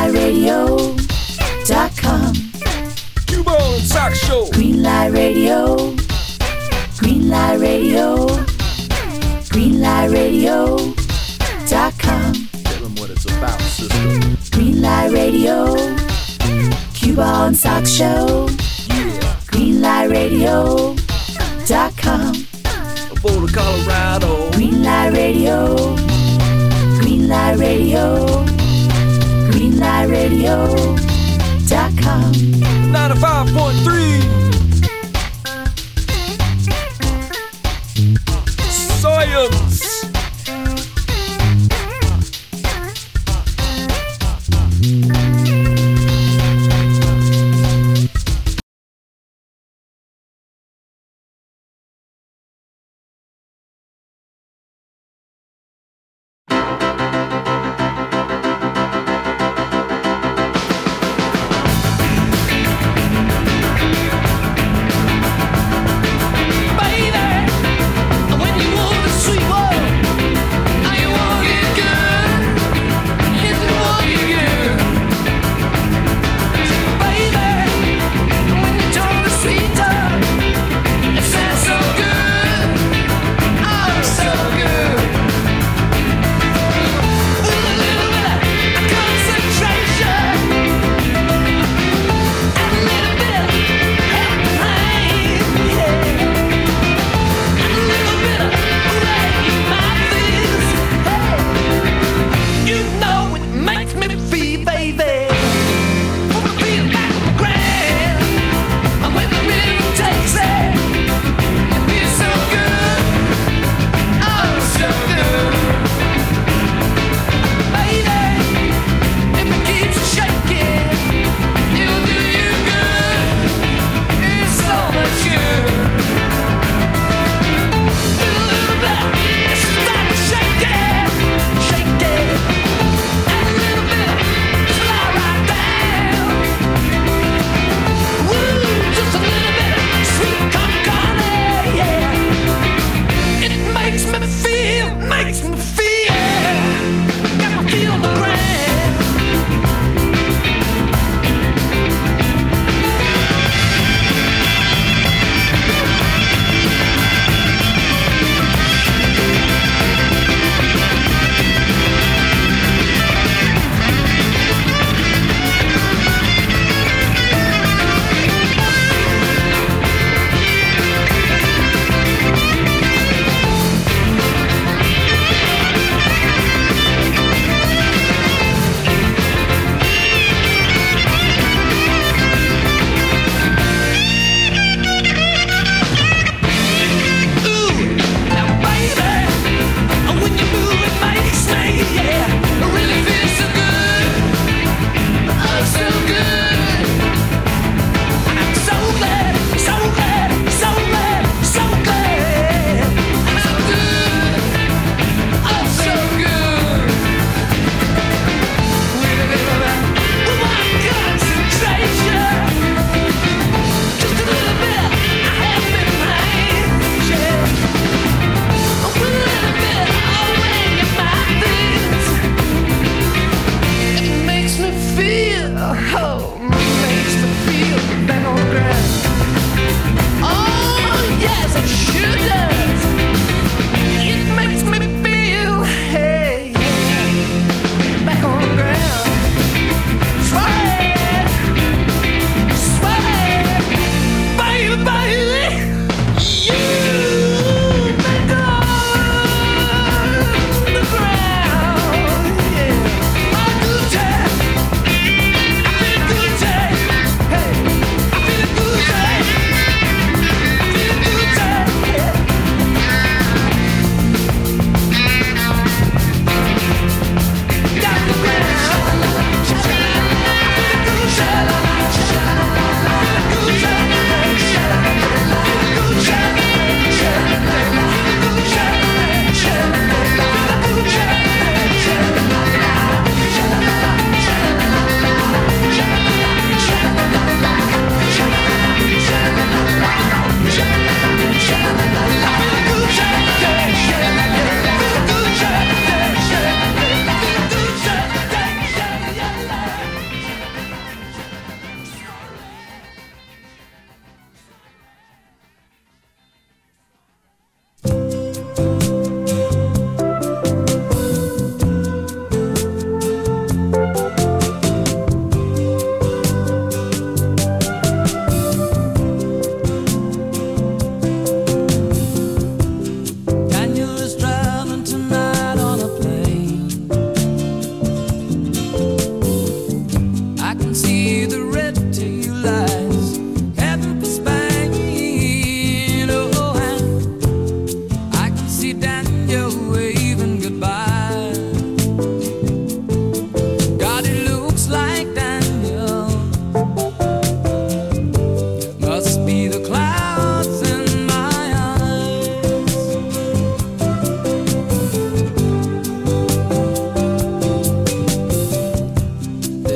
GreenLightRadio.com. Q-Ball and Sock Show. Greenlight Radio. Greenlight Radio. GreenLightRadio.com. Tell them what it's about, sister. Greenlight Radio. Q-Ball and Sock Show. Yeah. GreenLightRadio.com. Boulder, Colorado. Greenlight Radio. Greenlight Radio. Greenlight Radio.com. 95.3. Science.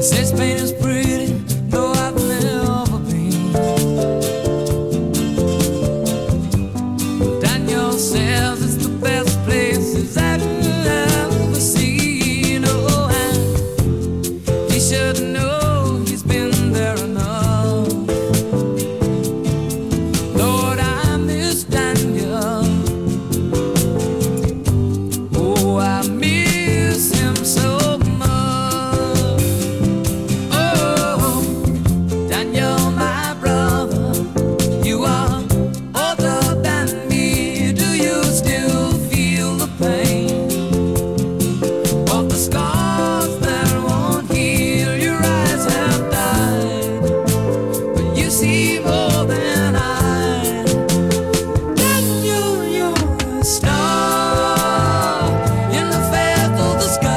This pain is pretty, though I've never been. Daniel says it's the best places I've ever seen. Oh, and he should know he's been there enough. Lord, I miss Daniel. Oh, I miss him so much. Oh, Daniel, my brother, you are older than me. Do you still feel the pain of the scars that won't heal? Your eyes have died, but you see more than I. Daniel, you're a star in the faith of the sky.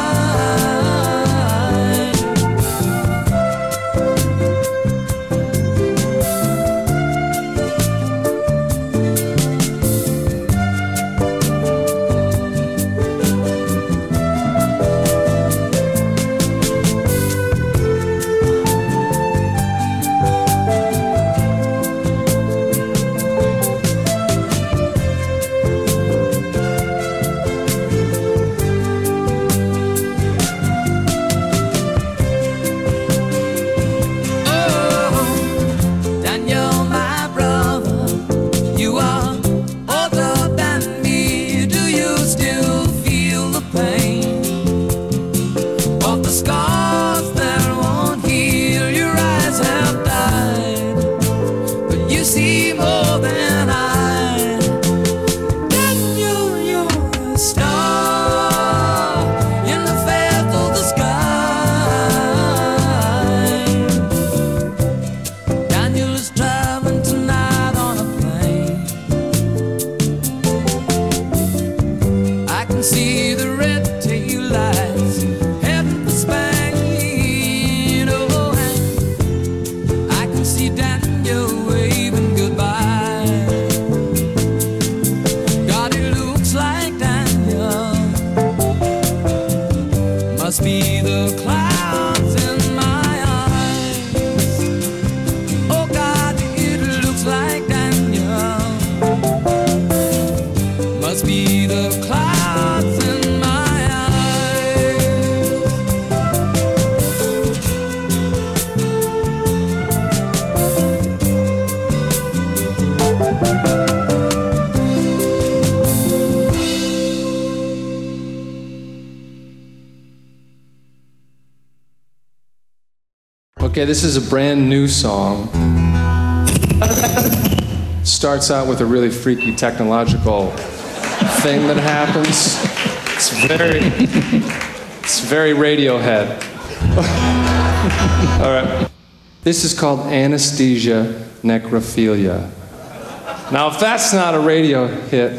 Oh, Daniel, my brother, you are older than me. Do you still feel the pain of the scars that won't heal? Your eyes have died, but you see more than I. Daniel, you're a star in the faith of the sky. Daniel is traveling tonight on a plane. I can see the red tail lights heading for Spain. Oh, and I can see Daniel waving goodbye. God, it looks like Daniel must be the clouds in my eyes. Oh God, it looks like Daniel must be the clouds in my eyes. Okay, this is a brand new song. Starts out with a really freaky technological thing that happens. It's very Radiohead. All right. This is called Anesthesia Necrophilia. Now, if that's not a radio hit,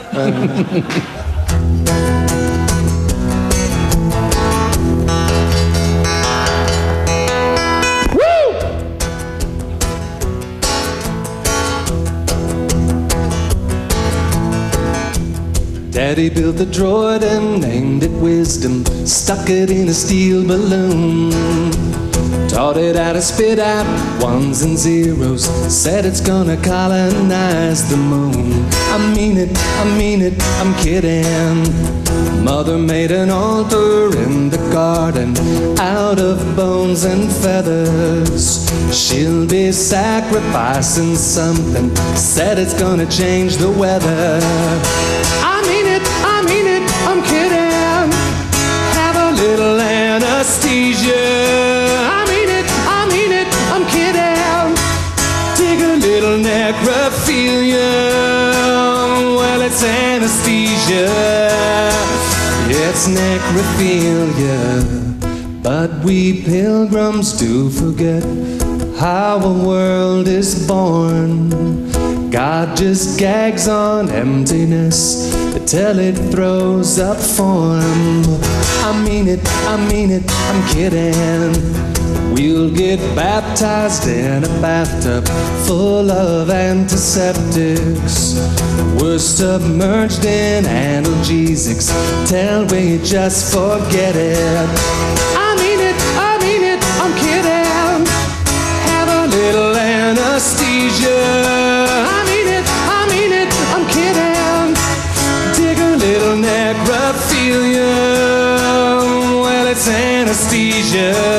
Daddy built a droid and named it Wisdom, stuck it in a steel balloon, taught it how to spit out ones and zeros, said it's gonna colonize the moon. I mean it, I'm kidding. Mother made an altar in the garden out of bones and feathers. She'll be sacrificing something, said it's gonna change the weather. I mean it, I'm kidding. Have a little anesthesia. I mean it, I'm kidding. Take a little necrophilia. Well, it's anesthesia. It's necrophilia. But we pilgrims do forget how a world is born. God just gags on emptiness till it throws up form. I mean it, I'm kidding. We'll get baptized in a bathtub full of antiseptics. We're submerged in analgesics till we just forget it. I mean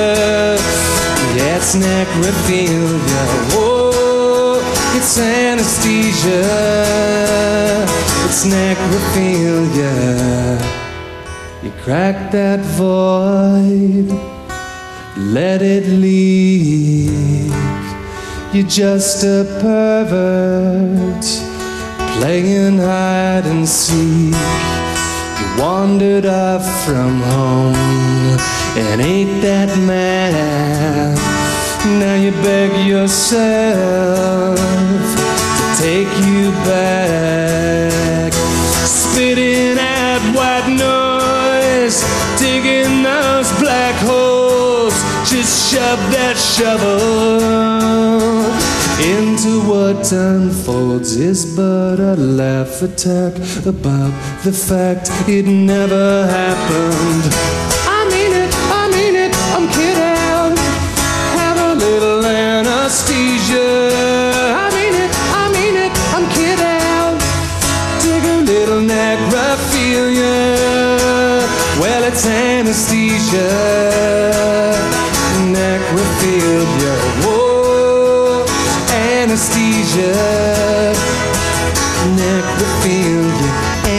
Yeah, it's necrophilia. Whoa, it's anesthesia. It's necrophilia. You crack that void, let it leak. You're just a pervert playing hide and seek. You wandered off from home and ate that man. Now you beg yourself to take you back. Spitting out white noise, digging those black holes. Just shove that shovel into what unfolds is but a laugh attack about the fact it never happened. I mean it, I'm kidding. Have a little anesthesia. I mean it, I'm kidding. Take a little necrophilia. Well, it's anesthesia. Necrophilia. Whoa, anesthesia. Necrophilia.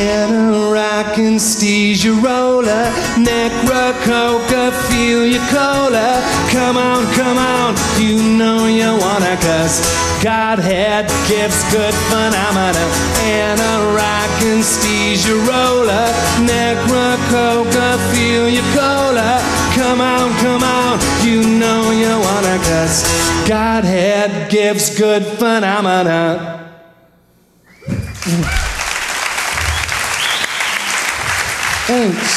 Anesthesia roller. Necrococophilia cola. Come on, you know you wanna, 'cause Godhead gives good phenomena. Anesthesia roller. Necrococophilia cola. Come on, you know you wanna, 'cause Godhead gives good phenomena. Thanks.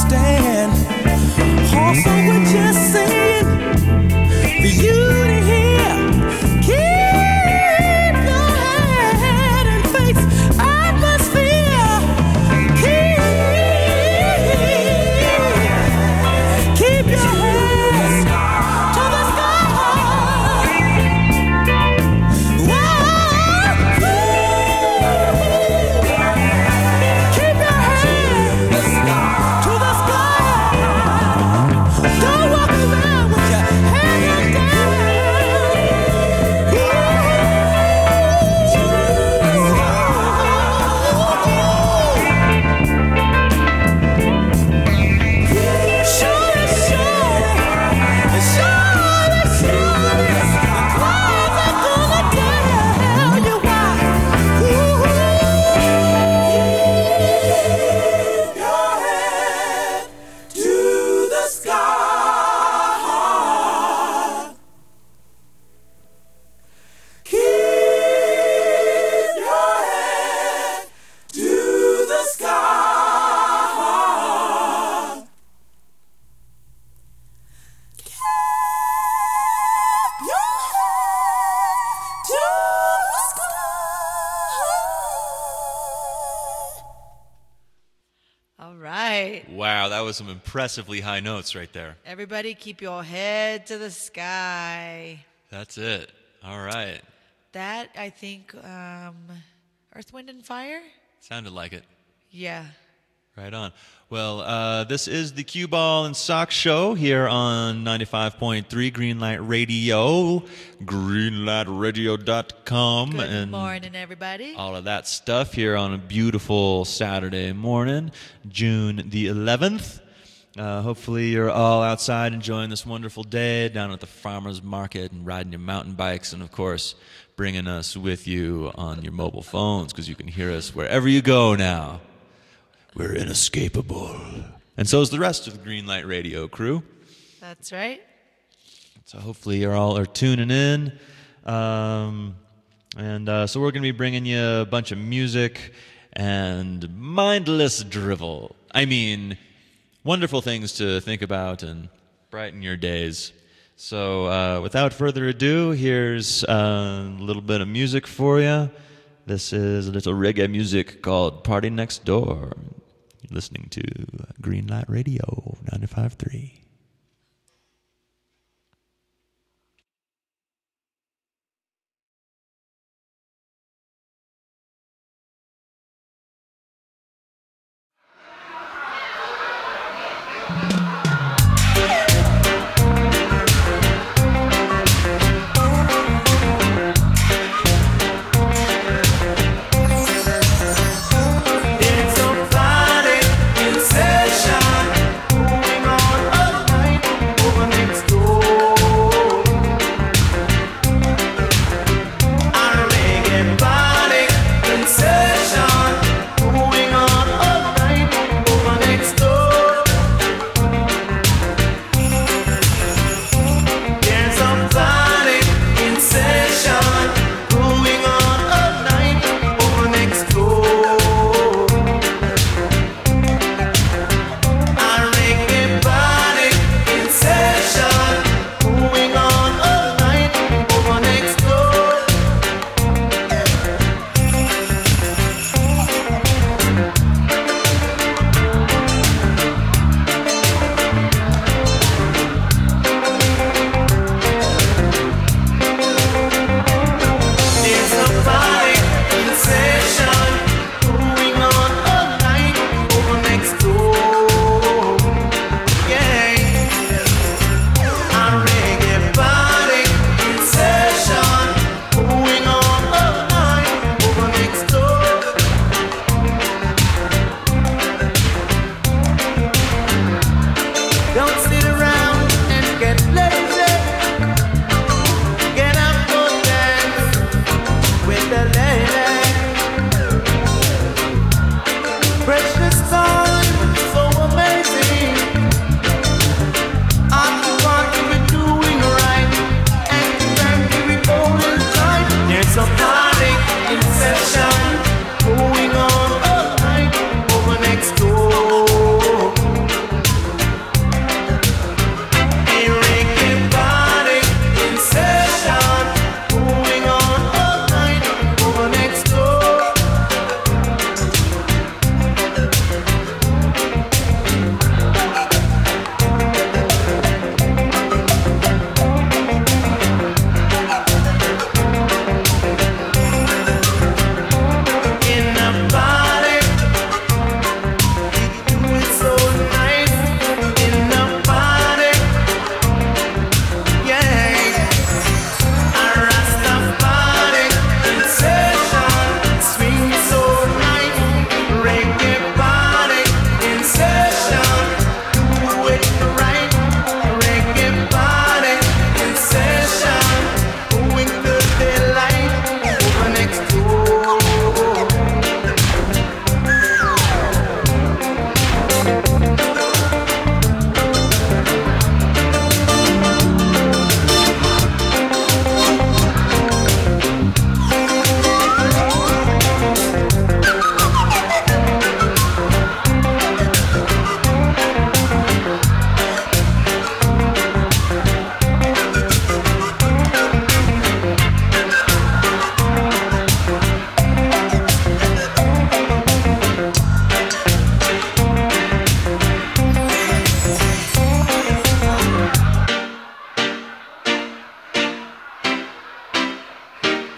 understand. Also, we're just saying for you to hear. Keep your head and face atmosphere. Keep your head to the sky. Whoa. Keep your head to the sky. Don't walk around with your head down. Surely, surely, the clouds are gonna tell you why. Keep your head to the sky. Keep your head to the sky. Keep your head to the sky. All right. Wow, that was some impressively high notes right there. Everybody keep your head to the sky. That's it. All right. That, I think, Earth, Wind, and Fire? Sounded like it. Yeah. Right on. Well, this is the Cue Ball and Sock Show here on 95.3 Greenlight Radio, greenlightradio.com, Good and morning, everybody. all of that stuff here on a beautiful Saturday morning, June the 11th. Hopefully you're all outside enjoying this wonderful day down at the farmer's market and riding your mountain bikes and, of course, bringing us with you on your mobile phones because you can hear us wherever you go now. We're inescapable. And so is the rest of the Greenlight Radio crew. That's right. So hopefully you all are tuning in. So we're going to be bringing you a bunch of music and mindless drivel. I mean, wonderful things to think about and brighten your days. So without further ado, here's a little bit of music for you. This is a little reggae music called Party Next Door. You're listening to Greenlight Radio 95.3. It's a party in session, going on all night over next door. A reggae party in session, going on all night over next door.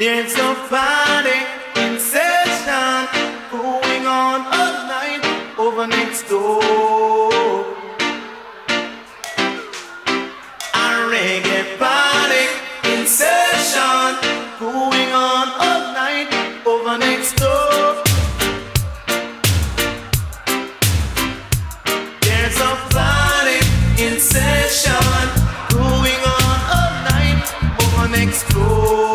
There's a party in session going on all night over next door. A reggae party in session going on all night over next door. There's a party in session going on all night over next door.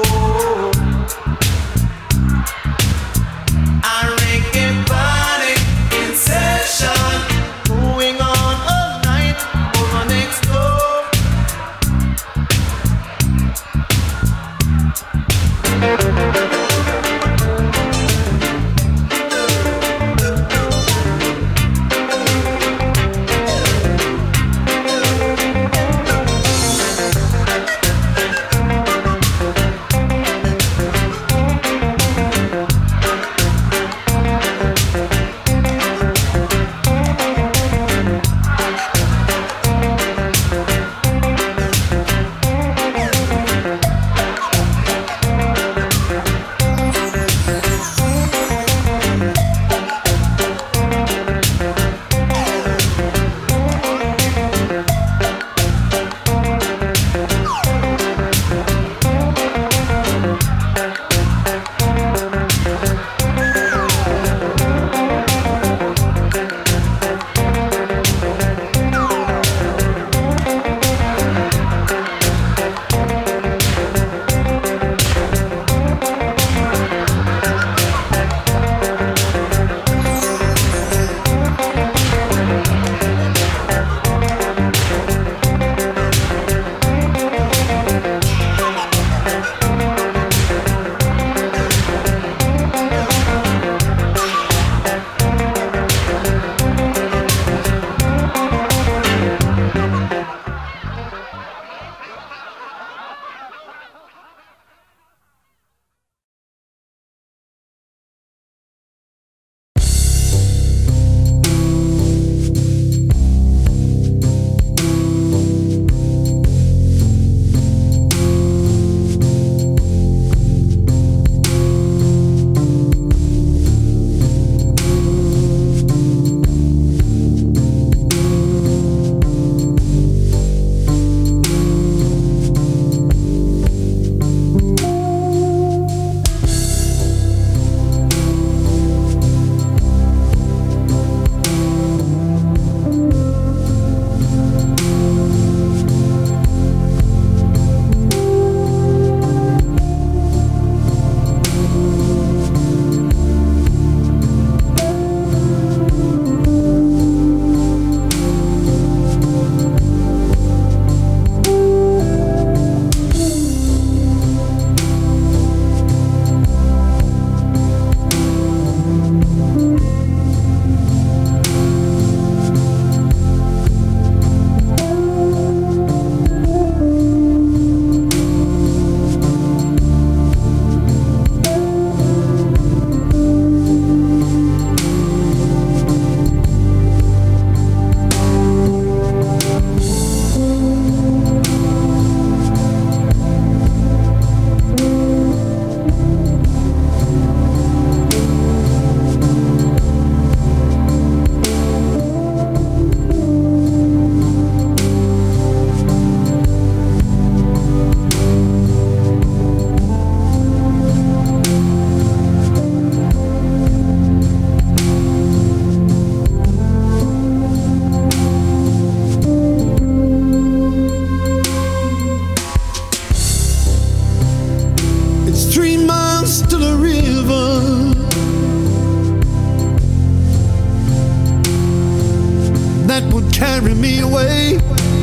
carry me away.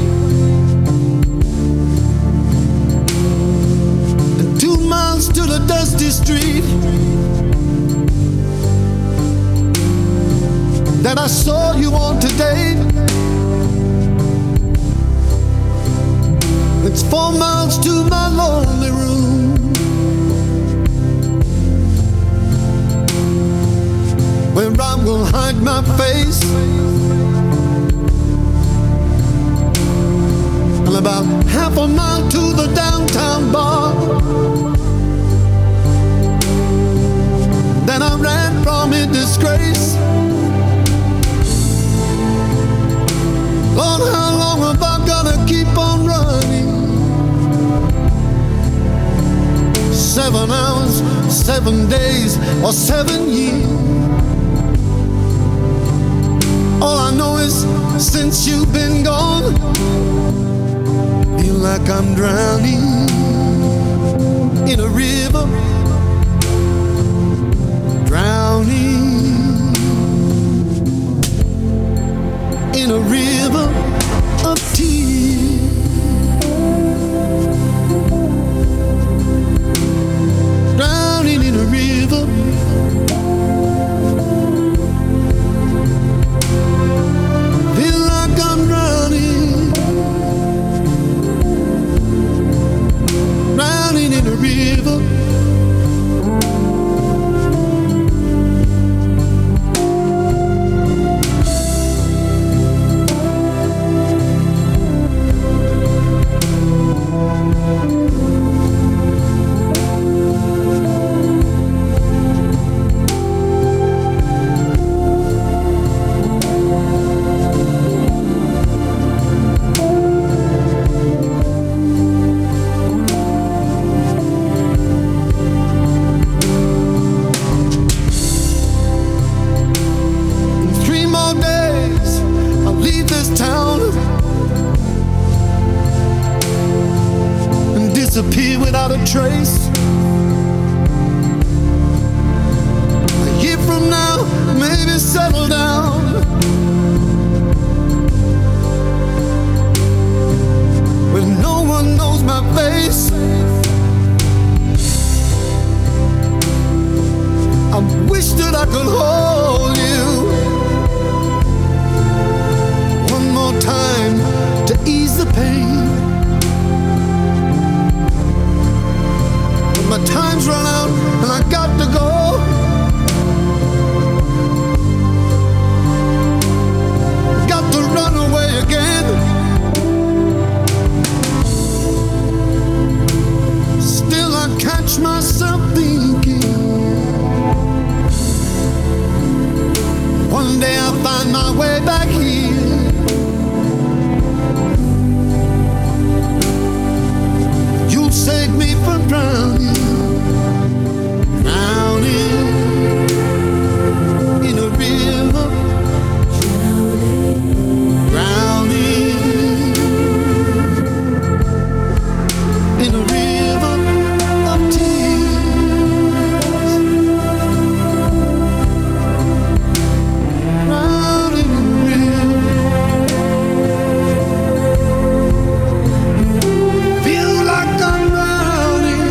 And 2 miles to the dusty street that I saw you on today. It's 4 miles to my lonely room, where I will hide my face. And about half a mile to the downtown bar 7 hours, 7 days, or 7 years. All I know is since you've been gone, feel like I'm drowning in a river, drowning in a river of tears. Drowning in a river, feel like I'm drowning, drowning in a river. Disappear without a trace. A year from now, maybe settle down. When no one knows my face, I wish that I could hold you one more time to ease the pain. My time's run out and I got to go. Got to run away again. Still I catch myself thinking, one day I'll find my way back here. You'll save me from drowning. Drowning in a river, drowning in a river of tears, drowning in a river. Feel like I'm drowning.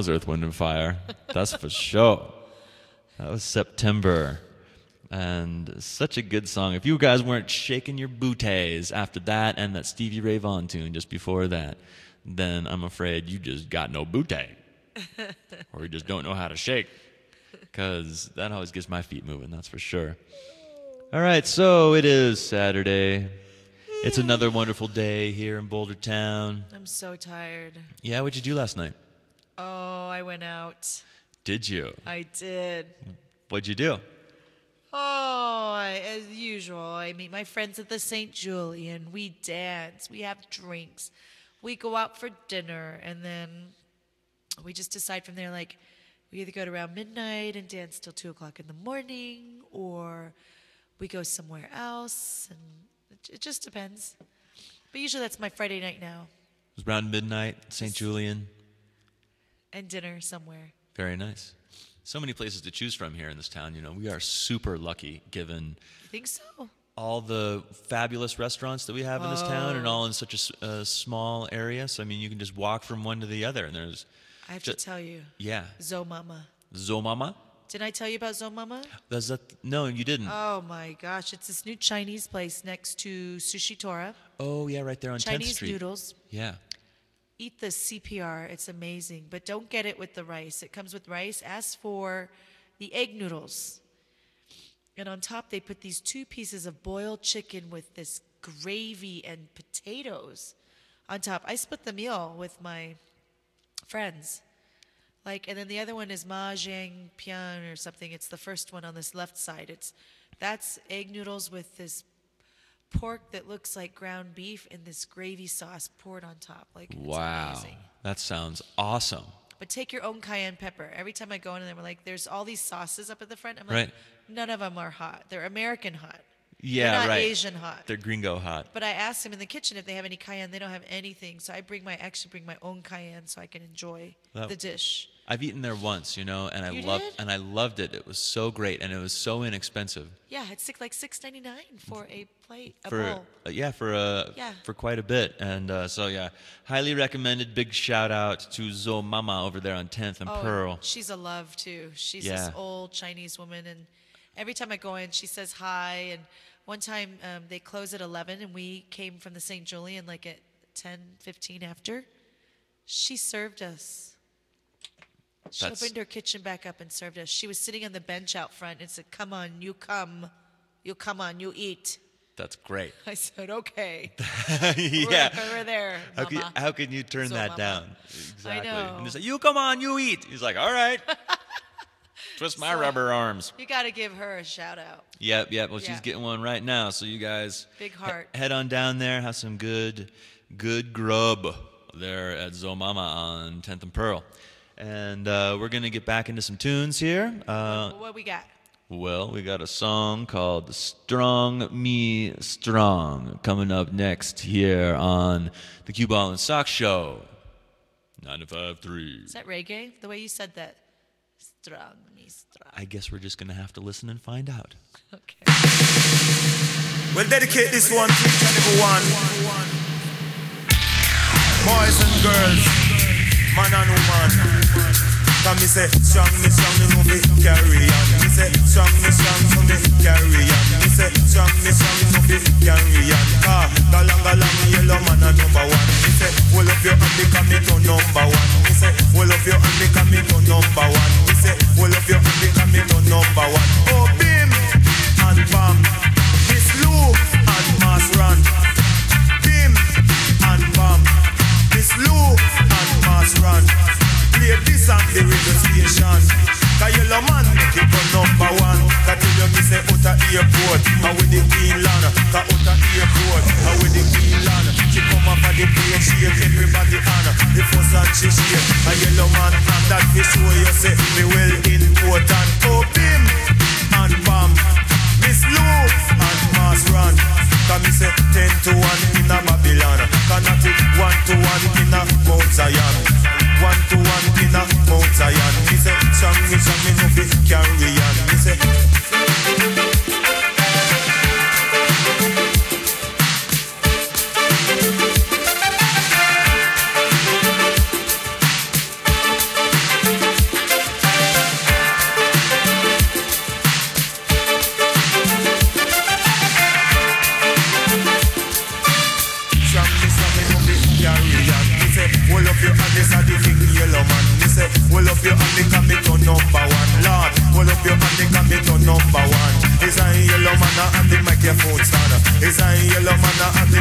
was Earth, Wind, and Fire. That's for sure. That was September. And such a good song. If you guys weren't shaking your booties after that and that Stevie Ray Vaughan tune just before that, then I'm afraid you just got no booty. Or you just don't know how to shake. Because that always gets my feet moving, that's for sure. All right, so it is Saturday. It's another wonderful day here in Boulder Town. I'm so tired. Yeah, what'd you do last night? Oh, I went out. Did you? I did. What'd you do? As usual, I meet my friends at the St. Julian. We dance. We have drinks. We go out for dinner. And then we just decide from there, like, we either go to around midnight and dance till 2 o'clock in the morning, or we go somewhere else. And it just depends. But usually that's my Friday night now. It was around midnight, St. Julian. And dinner somewhere. Very nice. So many places to choose from here in this town. You know, we are super lucky given You think so? all the fabulous restaurants that we have in this town, and all in such a small area. So, I mean, you can just walk from one to the other, and there's... I have to tell you. Yeah. Zomama. Zomama? Didn't I tell you about Zomama? Does that... No, you didn't. Oh, my gosh. It's this new Chinese place next to Sushi Tora. Oh, yeah, right there on 10th Chinese Street. noodles. Yeah. Eat the CPR. It's amazing. But don't get it with the rice. It comes with rice. Ask for the egg noodles. And on top, they put these 2 pieces of boiled chicken with this gravy and potatoes on top. I split the meal with my friends. And then the other one is Ma Zhang Pian or something. It's the first one on this left side. That's egg noodles with this pork that looks like ground beef and this gravy sauce poured on top. It's amazing. That sounds awesome. But take your own cayenne pepper. Every time I go in and we're like, there's all these sauces up at the front. I'm like, Right. None of them are hot. They're American hot. Yeah, They're not right. Asian hot. They're gringo hot. But I asked them in the kitchen if they have any cayenne. They don't have anything. So I actually bring my own cayenne so I can enjoy the dish. I've eaten there once, you know, and You I did? loved it. It was so great, and it was so inexpensive. Yeah, it's like $6.99 for a plate, a bowl. For quite a bit, and so yeah, highly recommended. Big shout out to Zo Mama over there on 10th and Pearl. She's a love too. She's this old Chinese woman, and every time I go in, she says hi. And one time they close at 11, and we came from the St. Julian like at 10:15 after. She served us. She opened her kitchen back up and served us. She was sitting on the bench out front and said, "Come on, you come. You come on, you eat." That's great. I said, "Okay." Yeah. We're there, Mama. How can you turn So that Mama. down? Exactly. I know. And they say, "You come on, you eat." He's like, "All right." Twist my rubber arms. You got to give her a shout out. Yep. Well, she's getting one right now. So you guys Big heart. head on down there, have some good grub there at Zo Mama on 10th and Pearl. And we're going to get back into some tunes here. What we got? Well, we got a song called Strong Me Strong coming up next here on the Cue Ball and Sock Show. 95.3. Is that reggae? The way you said that. Strong me strong. I guess we're just going to have to listen and find out. Okay. We'll dedicate this one to each and every one. Boys and girls, man and woman. Come me say, strong me, you know me carry on. Me say, strong me, so me carry on. Me say, strong me, you know me carry on. Galang, yellow man a number one. Me say, hold up your hand because me to number one. Me say, hold up your hand because me to number one. Me say, hold up your hand because me to number one. Oh, bim and bam, Miss Lou and Mass Run. Bim and bam, Miss Lou and Mass Run. Play this on the radio station. Cause yellow man make it go number one. Cause tell you me say out of airport and with the Queen Land. Cause out of airport and with the Queen Land. She come up at the plane, she shake everybody on. The first and she shake a yellow man. And that we show you say me well important. Oh bim and bam, Miss Lou and Mass Run. Cause me say 10 to 1 in a Babylon. Cause not it 1 to 1 in a Mount Zion. 1 to 1 in a Mount Zion. Me say, strong me no fit carry on. Me say,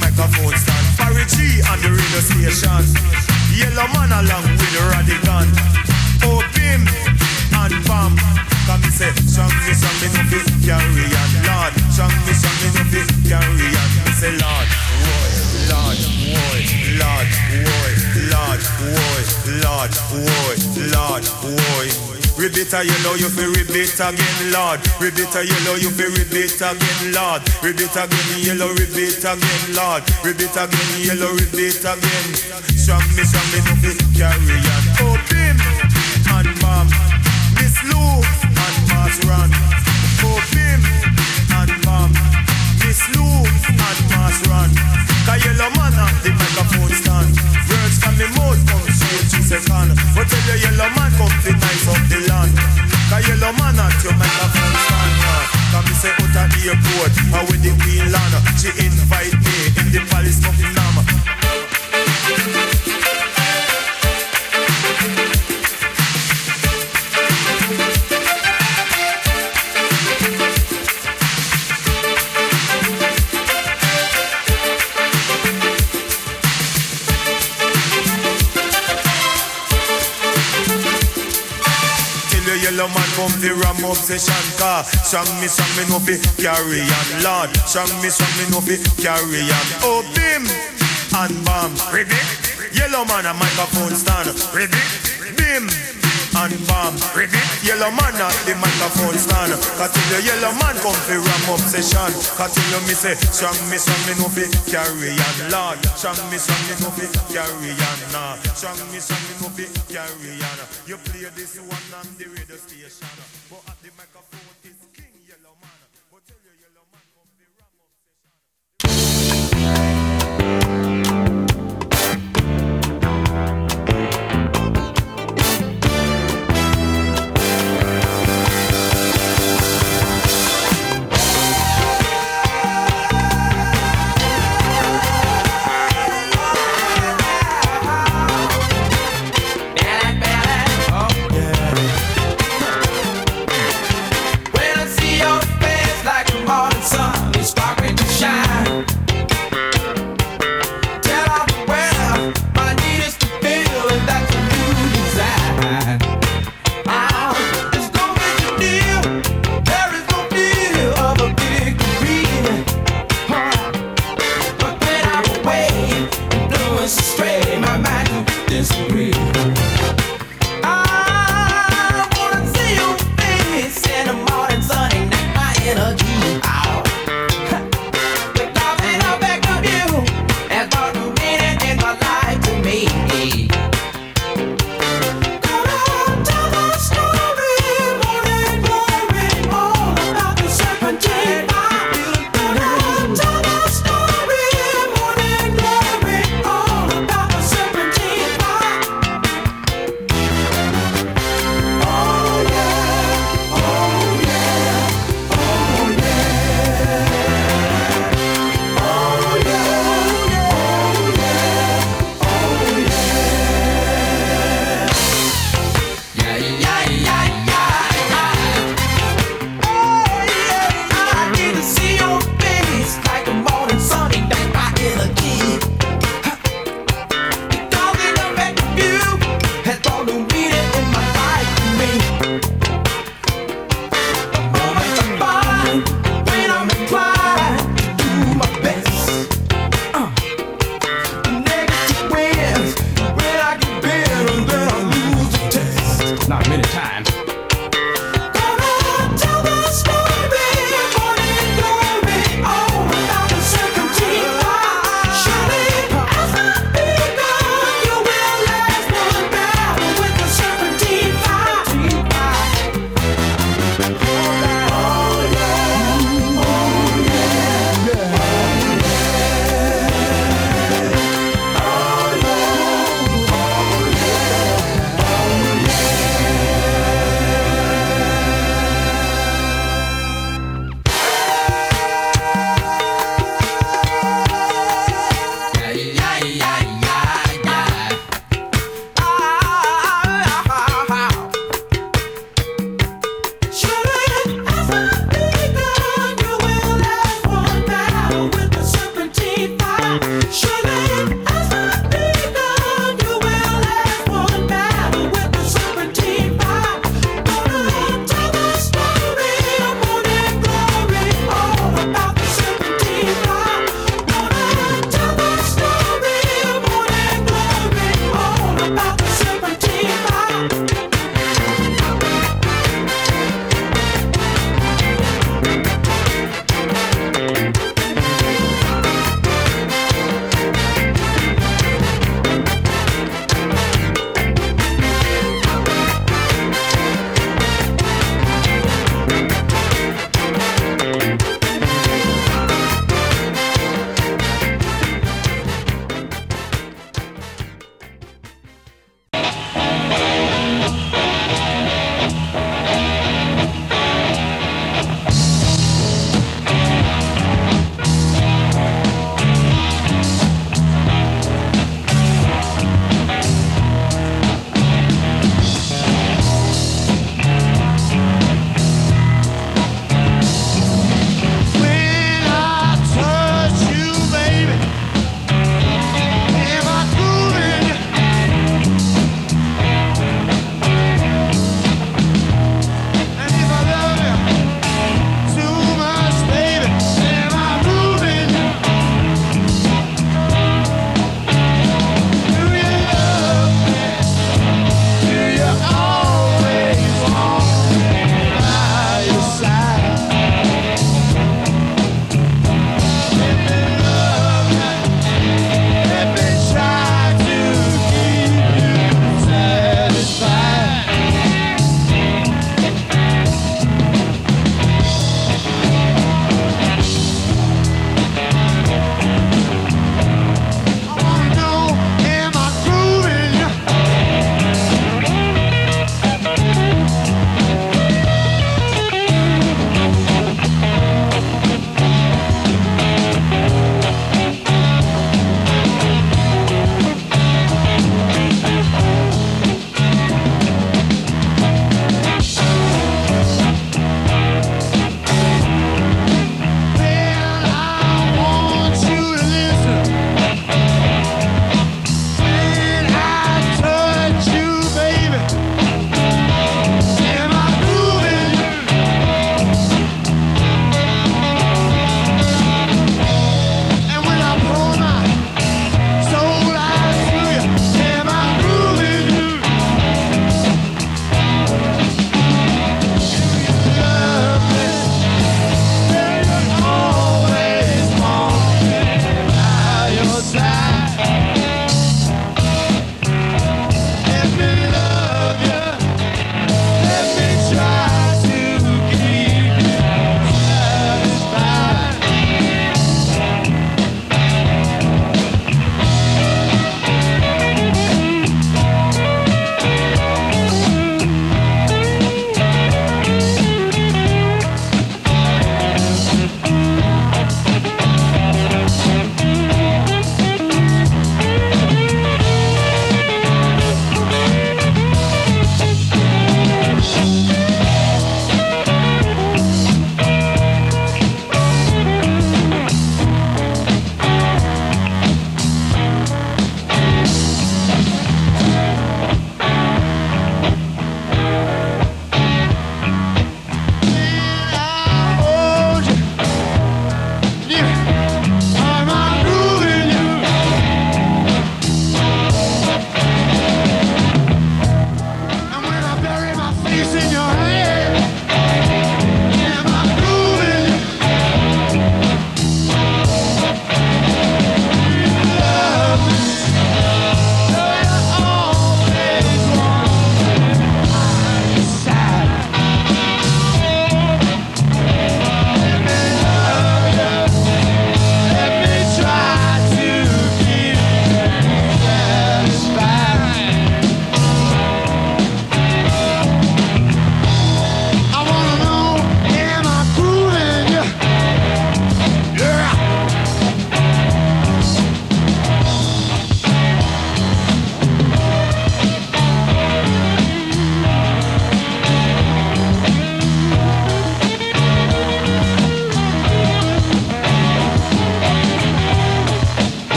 microphone stand. Barry G on the radio station. Yellow man along with Radigan. Oh, Bim and Bam. Come me say, song me no fit carry on, Lord. Song me no fit carry on. Me say, Lord, boy, Lord, boy, Lord, boy, Lord, boy, Lord, boy, Lord, boy. Ribbit a yellow, you fi ribbit again, Lord. Ribbit a yellow, you fi ribbit again, Lord. Ribbit again, yellow, ribbit again, Lord. Ribbit again, yellow, ribbit again. Strong me no fit carry on. Oh, Bim and Bam, Miss Lou and Mars Run. Oh, Bim and Bam, Miss Lou and Mars Run. Cause yellow man at the microphone stand. Words from me mouth come straight to second. But tell the yellow man come to nice up the land. Cause yellow man at your microphone stand. Come me say out at the airport. And when the Queen land, she invite me in the palace of Nama. Yellow man come the ram obsession car. Song me no fi carry on, Lord. Song me no fi carry on. Oh, Bim and Bam, ready? Yellow man a microphone stand, ready? Bim and Bam, ready? Yellow man at the microphone stand. Cause till the yellow man come fi ram obsession. Cause till you me say, song me no fi carry on, Lord. Song me no fi carry on, nah. Song me no fi carry on. You play this one on the radio station, but at the microphone is King Yellow Man. But tell you Yellow Man come the ram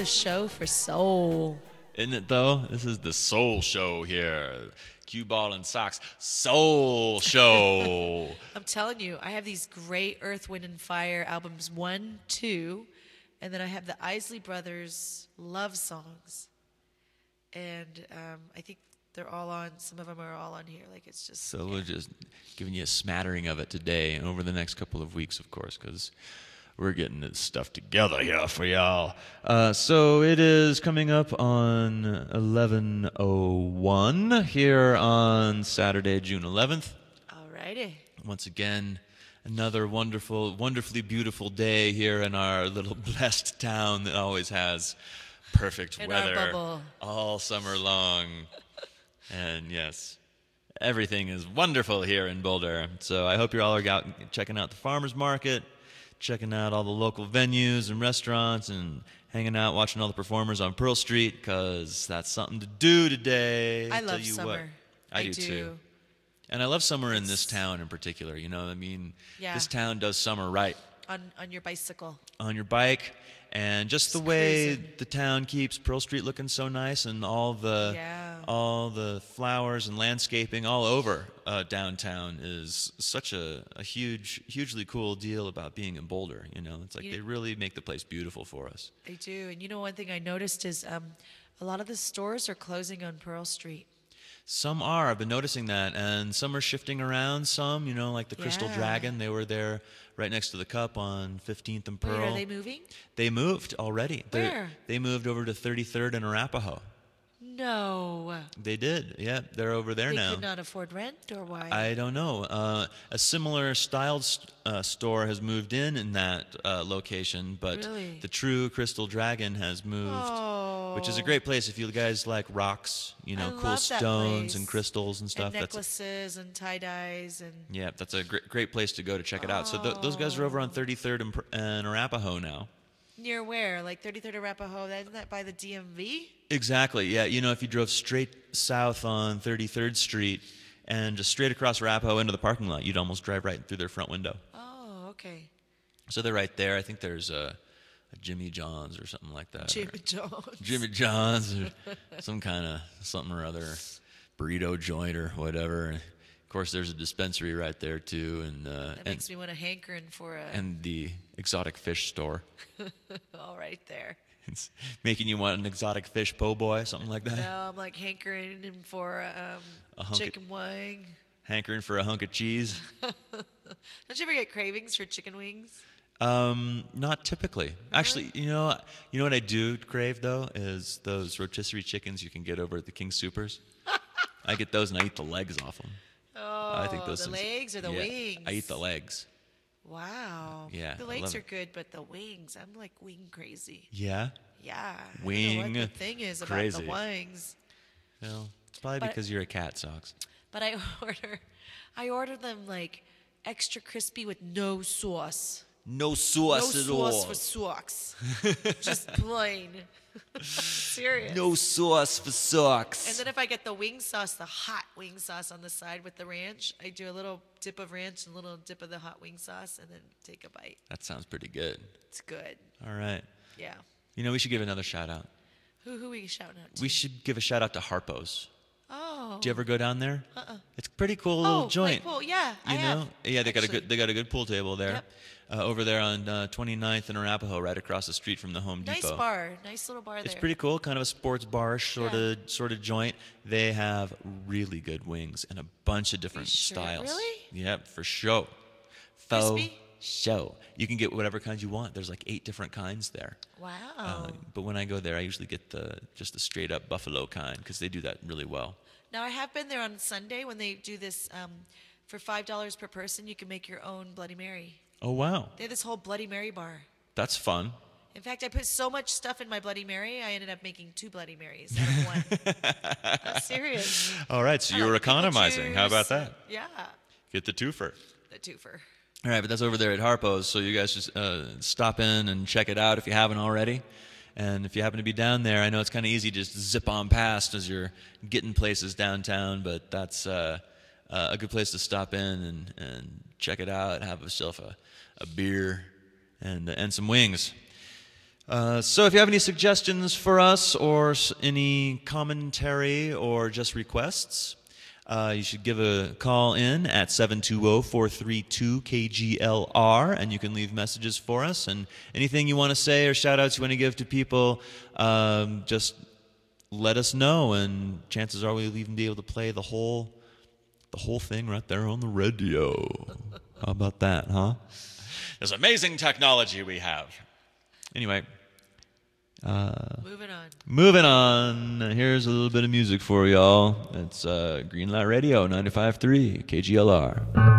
the show for soul. Isn't it, though? This is the soul show here. Cue Ball and Socks Soul Show. I'm telling you, I have these great Earth, Wind, and Fire albums 1, 2, and then I have the Isley Brothers love songs. And I think they're all on, some of them are all on here. Like, it's just. So we're just giving you a smattering of it today and over the next couple of weeks, of course, because we're getting this stuff together here for y'all. So it is coming up on 11:01 here on Saturday, June 11th. Alrighty. Once again, another wonderfully beautiful day here in our little blessed town that always has perfect In our weather bubble. all summer long. And yes, everything is wonderful here in Boulder. So I hope you all are out checking out the farmers market, checking out all the local venues and restaurants, and hanging out, watching all the performers on Pearl Street, because that's something to do today. I Tell love you summer. what. I do too. And I love summer in this town in particular. You know, I mean, Yeah. this town does summer right. On your bicycle. On your bike, and just the Just way cruising. the town keeps Pearl Street looking so nice, and all the flowers and landscaping all over downtown is such a hugely cool deal about being in Boulder. You know, it's like they really make the place beautiful for us. They do. And you know, one thing I noticed is a lot of the stores are closing on Pearl Street. Some are. I've been noticing that, and some are shifting around. Some, you know, like the Crystal Yeah. Dragon, they were there right next to the Cup on 15th and Pearl. Wait, are they moving? They moved already. Where? They moved over to 33rd and Arapahoe. No. They did. Yeah, they're over there They now. could not afford rent, or why? I don't know. A similar styled store has moved in that location, but Really? the true Crystal Dragon has moved, which is a great place if you guys like rocks, you know, I cool love that stones place. and crystals and stuff. And necklaces and tie-dyes and. Yeah, that's a great place to go to check it out. So those guys are over on 33rd and Arapahoe now. Near where? Like 33rd Arapahoe? Isn't that by the DMV? Exactly. Yeah, you know, if you drove straight south on 33rd Street and just straight across Arapahoe into the parking lot, you'd almost drive right through their front window. Oh, okay. So they're right there. I think there's a Jimmy John's or something like that. Jimmy John's. Jimmy John's or some kind of something or other, burrito joint or whatever. And of course, there's a dispensary right there too, That makes me want to hankering for a. and the exotic fish store. All right there. It's making you want an exotic fish po' boy, something like that. No, I'm like hankering for A hunk of- chicken wing. Hankering for a hunk of cheese. Don't you ever get cravings for chicken wings? Not typically. Actually, you know what I do crave though is those rotisserie chickens you can get over at the King Supers. I get those and I eat the legs off them. Oh, I think those the things- legs or the yeah, wings? I eat the legs. Wow. Yeah, The I legs love are it. good, but the wings, I'm like wing crazy. Yeah. Yeah. I don't know Wing what the thing is crazy. about the wings. Well, it's probably But- because you're a cat, Socks. But I order them like extra crispy with no sauce. No sauce no at sauce all. for socks. Just plain. Serious. No sauce for socks. And then if I get the wing sauce, the hot wing sauce on the side with the ranch, I do a little dip of ranch and a little dip of the hot wing sauce and then take a bite. That sounds pretty good. It's good. All right. Yeah. You know, we should give another shout out. Who we shouting out to? We should give a shout out to Harpo's. Oh. Do you ever go down there? It's a pretty cool little joint. Pool. Yeah, You I know? have. Yeah, they got actually. a good pool table there. Yep. Over there on 29th and Arapahoe, right across the street from the Home Nice Depot. bar. Nice little bar there. It's pretty cool, kind of a sports bar sort of joint. They have really good wings and a bunch of different sure? styles. Really? Yep, for show. Crispy? Show. You can get whatever kinds you want. There's like 8 different kinds there. Wow. But when I go there, I usually get just the straight up buffalo kind because they do that really well. Now, I have been there on Sunday when they do this for $5 per person. You can make your own Bloody Mary. Oh wow, They have this whole Bloody Mary bar. that's fun. In fact, I put so much stuff in my Bloody Mary, I ended up making 2 Bloody Marys out of one. I'm serious. All right, so I you were like pickle economizing. How about juice. that? Yeah, Get the twofer. the twofer. All right, but that's over there at Harpo's, so you guys just stop in and check it out if you haven't already. And if you happen to be down there, I know it's kind of easy to just zip on past as you're getting places downtown, but that's a good place to stop in and check it out, have yourself a beer and some wings. So if you have any suggestions for us or any commentary or just requests, you should give a call in at 720-432-KGLR, and you can leave messages for us. And anything you want to say or shout-outs you want to give to people, just let us know, and chances are we'll even be able to play the whole thing right there on the radio. How about that, huh? This amazing technology we have. Anyway. Moving on. Here's a little bit of music for y'all. It's Greenlight Radio 95.3 KGLR.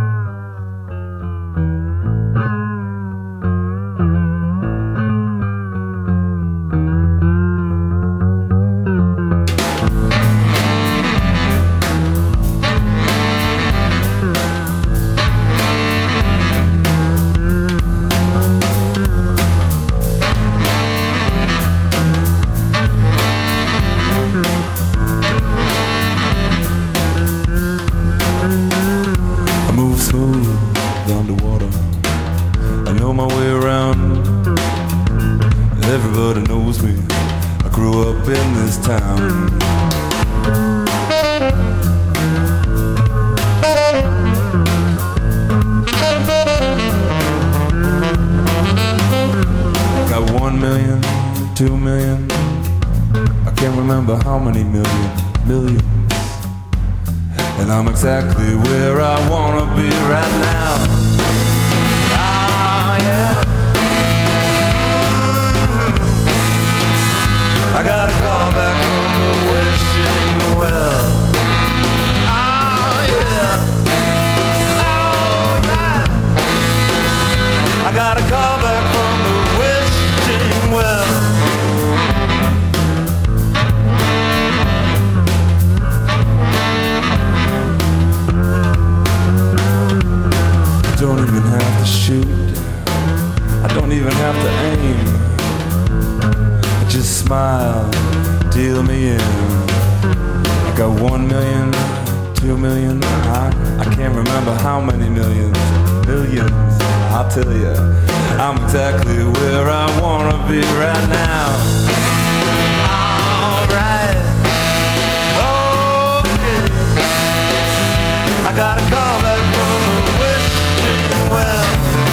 Exactly where I wanna be right now. Oh yeah. I got a call back from the wishing well. Oh yeah. Alright. I got a call back from the wishing well. Don't even have to shoot, I don't even have to aim. I just smile, deal me in. I got 1 million, 2 million, I can't remember how many millions. I'll tell you, I'm exactly where I wanna be right now. Alright, okay. I got a call back from the well,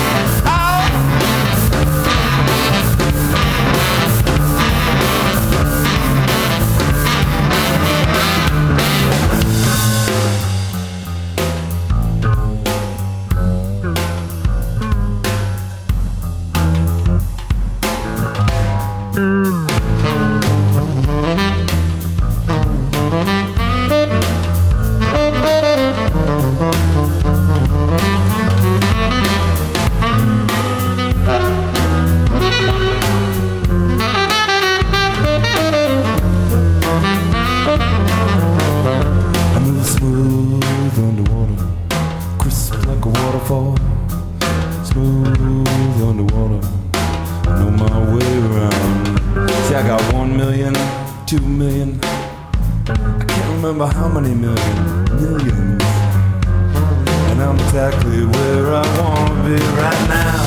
smooth underwater, I know my way around. See, I got 1 million, 2 million, I can't remember how many millions. And I'm exactly where I wanna be right now.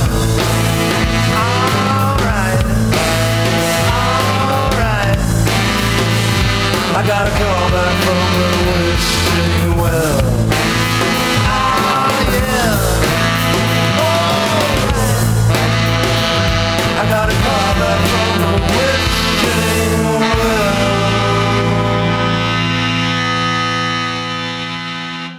Alright, alright, I got a call back from the wishing well. I got a call back from the wishing well.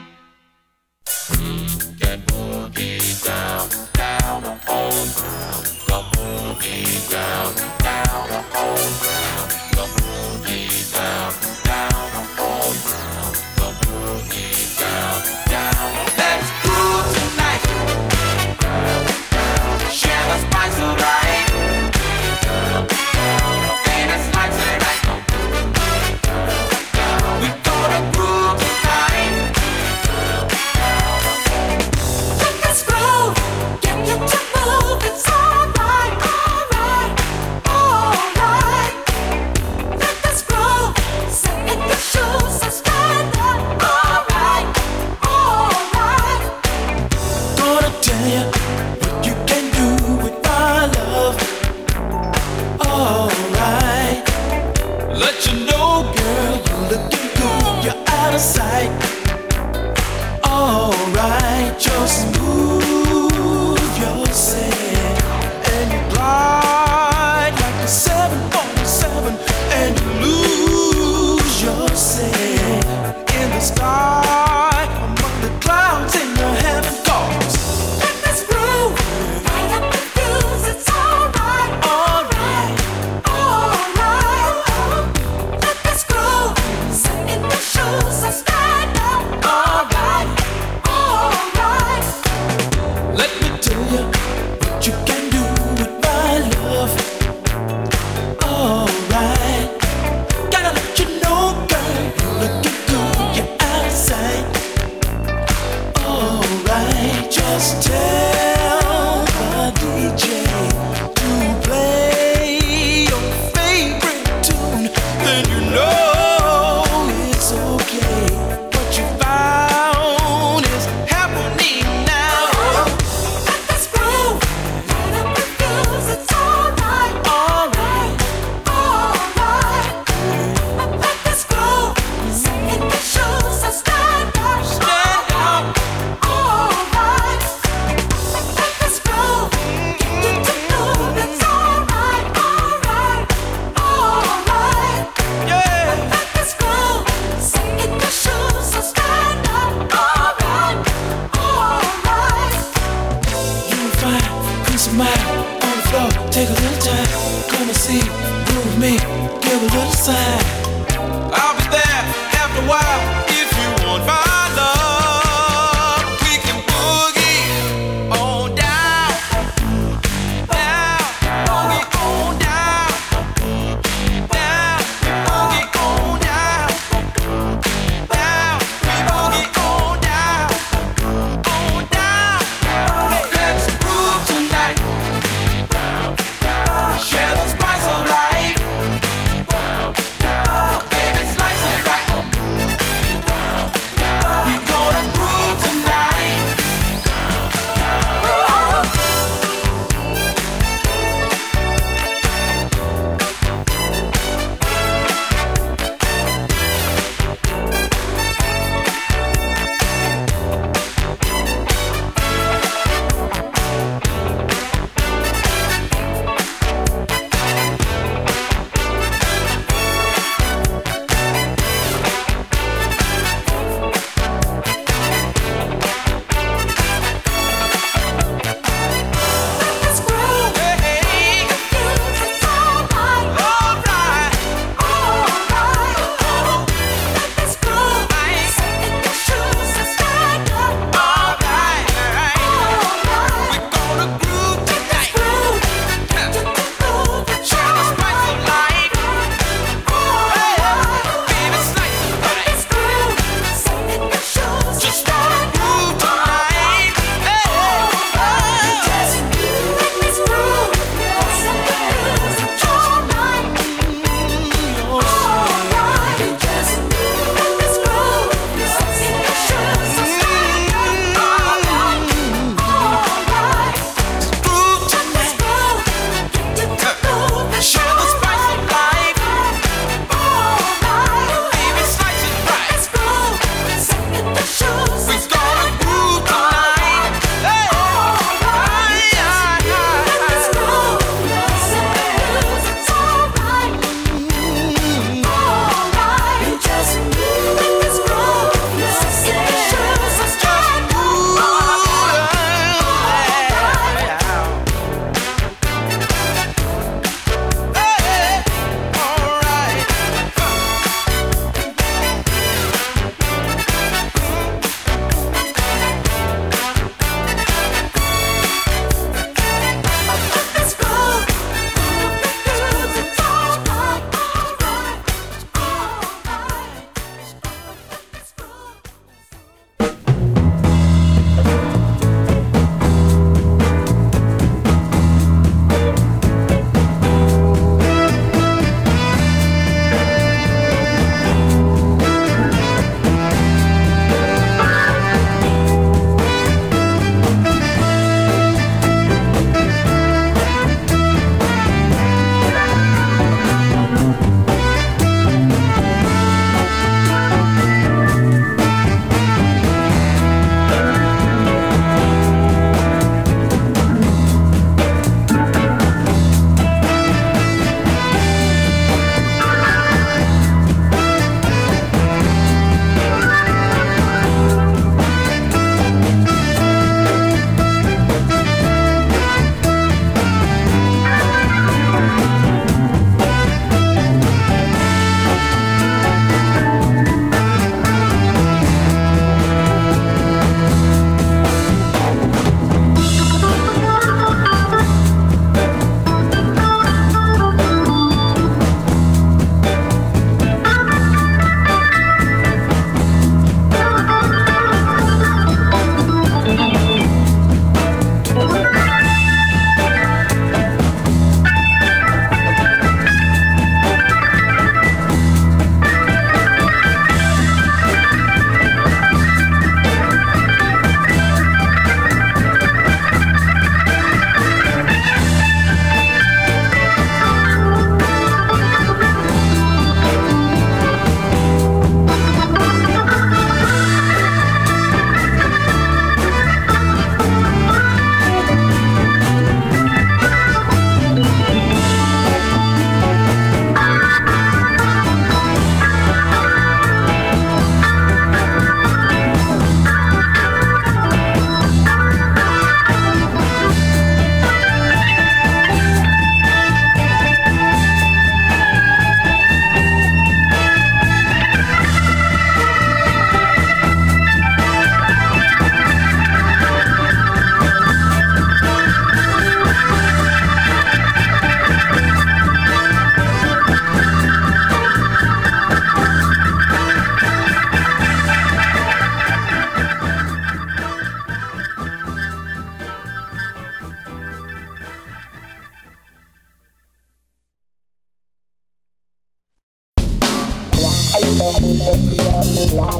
Just tell the DJ to play your favorite tune, then you know it's okay. What you found is happening now. Let this groove, let it confuse, it's alright, alright, alright. Let this groove, in the shoes, so stand up, alright.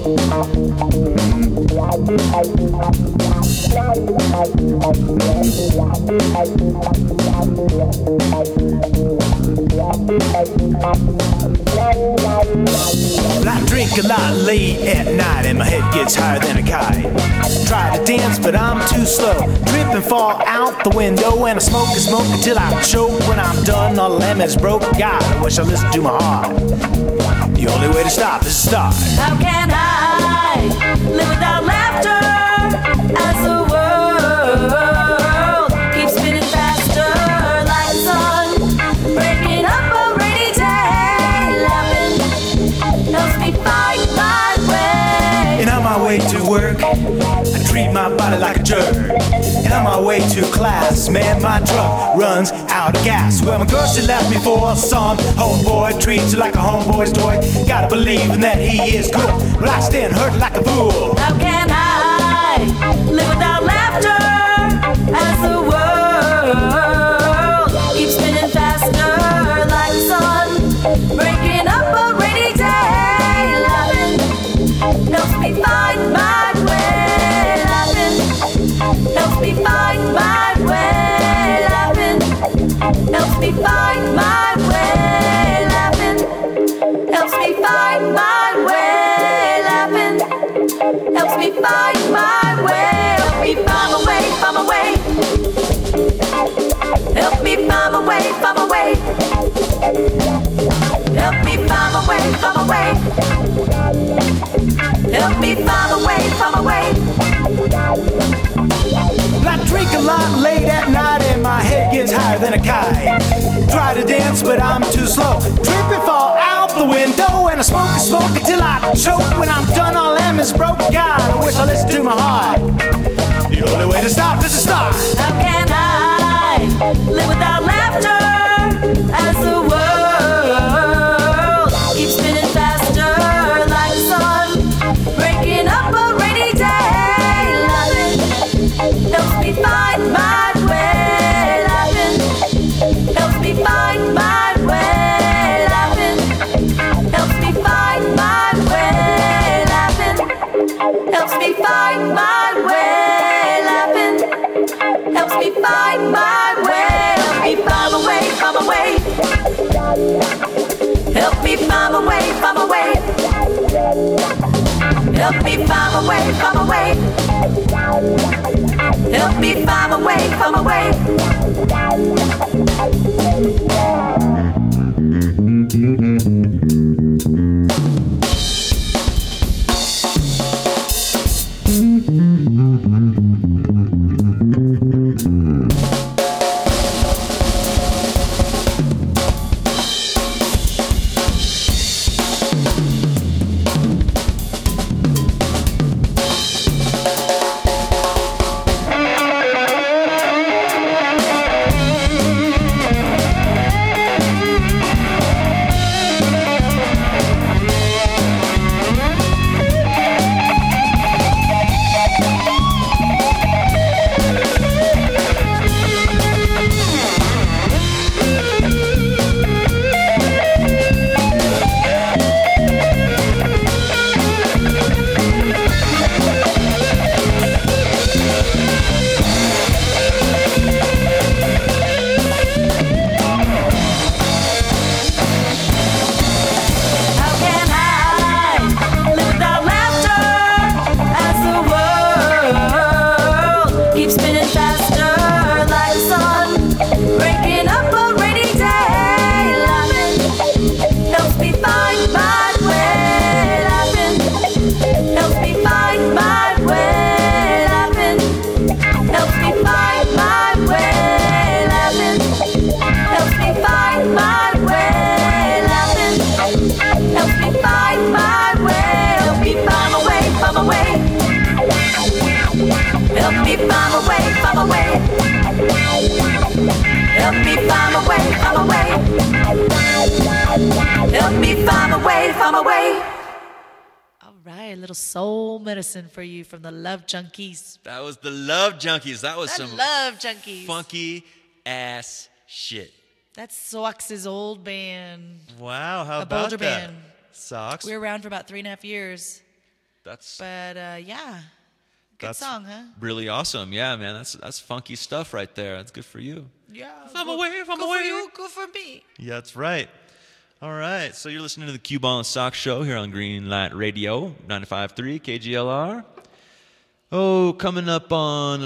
Well, I drink a lot late at night and my head gets higher than a kite. Try to dance, but I'm too slow. Trip and fall out the window, and I smoke and smoke until I choke. When I'm done, all the lemons broke. God, I wish I listened to my heart. The only way to stop is to start. How can I live without laughter as the world keeps spinning faster like the sun breaking up a rainy day? Laughing helps me fight my way. And on my way to work, I treat my body like a jerk. And on my way to class, man, my truck runs out of gas. Well, my girl, she left me for some homeboy. Treats you like a homeboy's toy. Gotta believe in that he is good, but I stand hurt like a fool. How can I live without laughter as the world keeps spinning faster like the sun breaking up a rainy day? Laughing helps me find my way. Laughing helps me find my way. Laughing helps me find my way. Laughing helps me find my way. Laughing helps me find my way. Help me find my way, find my way. Help me find my way, find my way. Help me find my way, find my way. Help me find my way, find my way. I drink a lot late at night and my head gets higher than a kite. Try to dance, but I'm too slow. Trip and fall out the window, and I smoke and smoke until I choke. When I'm done, all am is broke. God, I wish I listened to my heart. The only way to stop is to start. How can I live without laughter as the world keeps spinning faster like the sun breaking up a rainy day? Laughing helps me find my way. Laughing helps me find my way. Laughing helps me find my way. Laughing helps me find my way. Laughing helps me find my way. Help me find my way, find my way. Help me find my way, find my way. Help me find my way, find my way. Help me find my way, find my way. Help me find my way, find my way. Help me find my way, find my way. All right, a little soul medicine for you from the Love Junkies. That was the Love Junkies. That was some Love Junkies. funky ass shit. That's Sox's old band. Wow, how A about Boulder that? band. Socks. We were around for about 3.5 years. That's But yeah, good That's song, huh? really awesome. Yeah, man, that's funky stuff right there. That's good for you. Yeah. I'm away, if I'm good away. for you, good for me. Yeah, that's right. All right, so you're listening to the Cue Ball and Sock Show here on Greenlight Radio, 95.3 KGLR. Oh, coming up on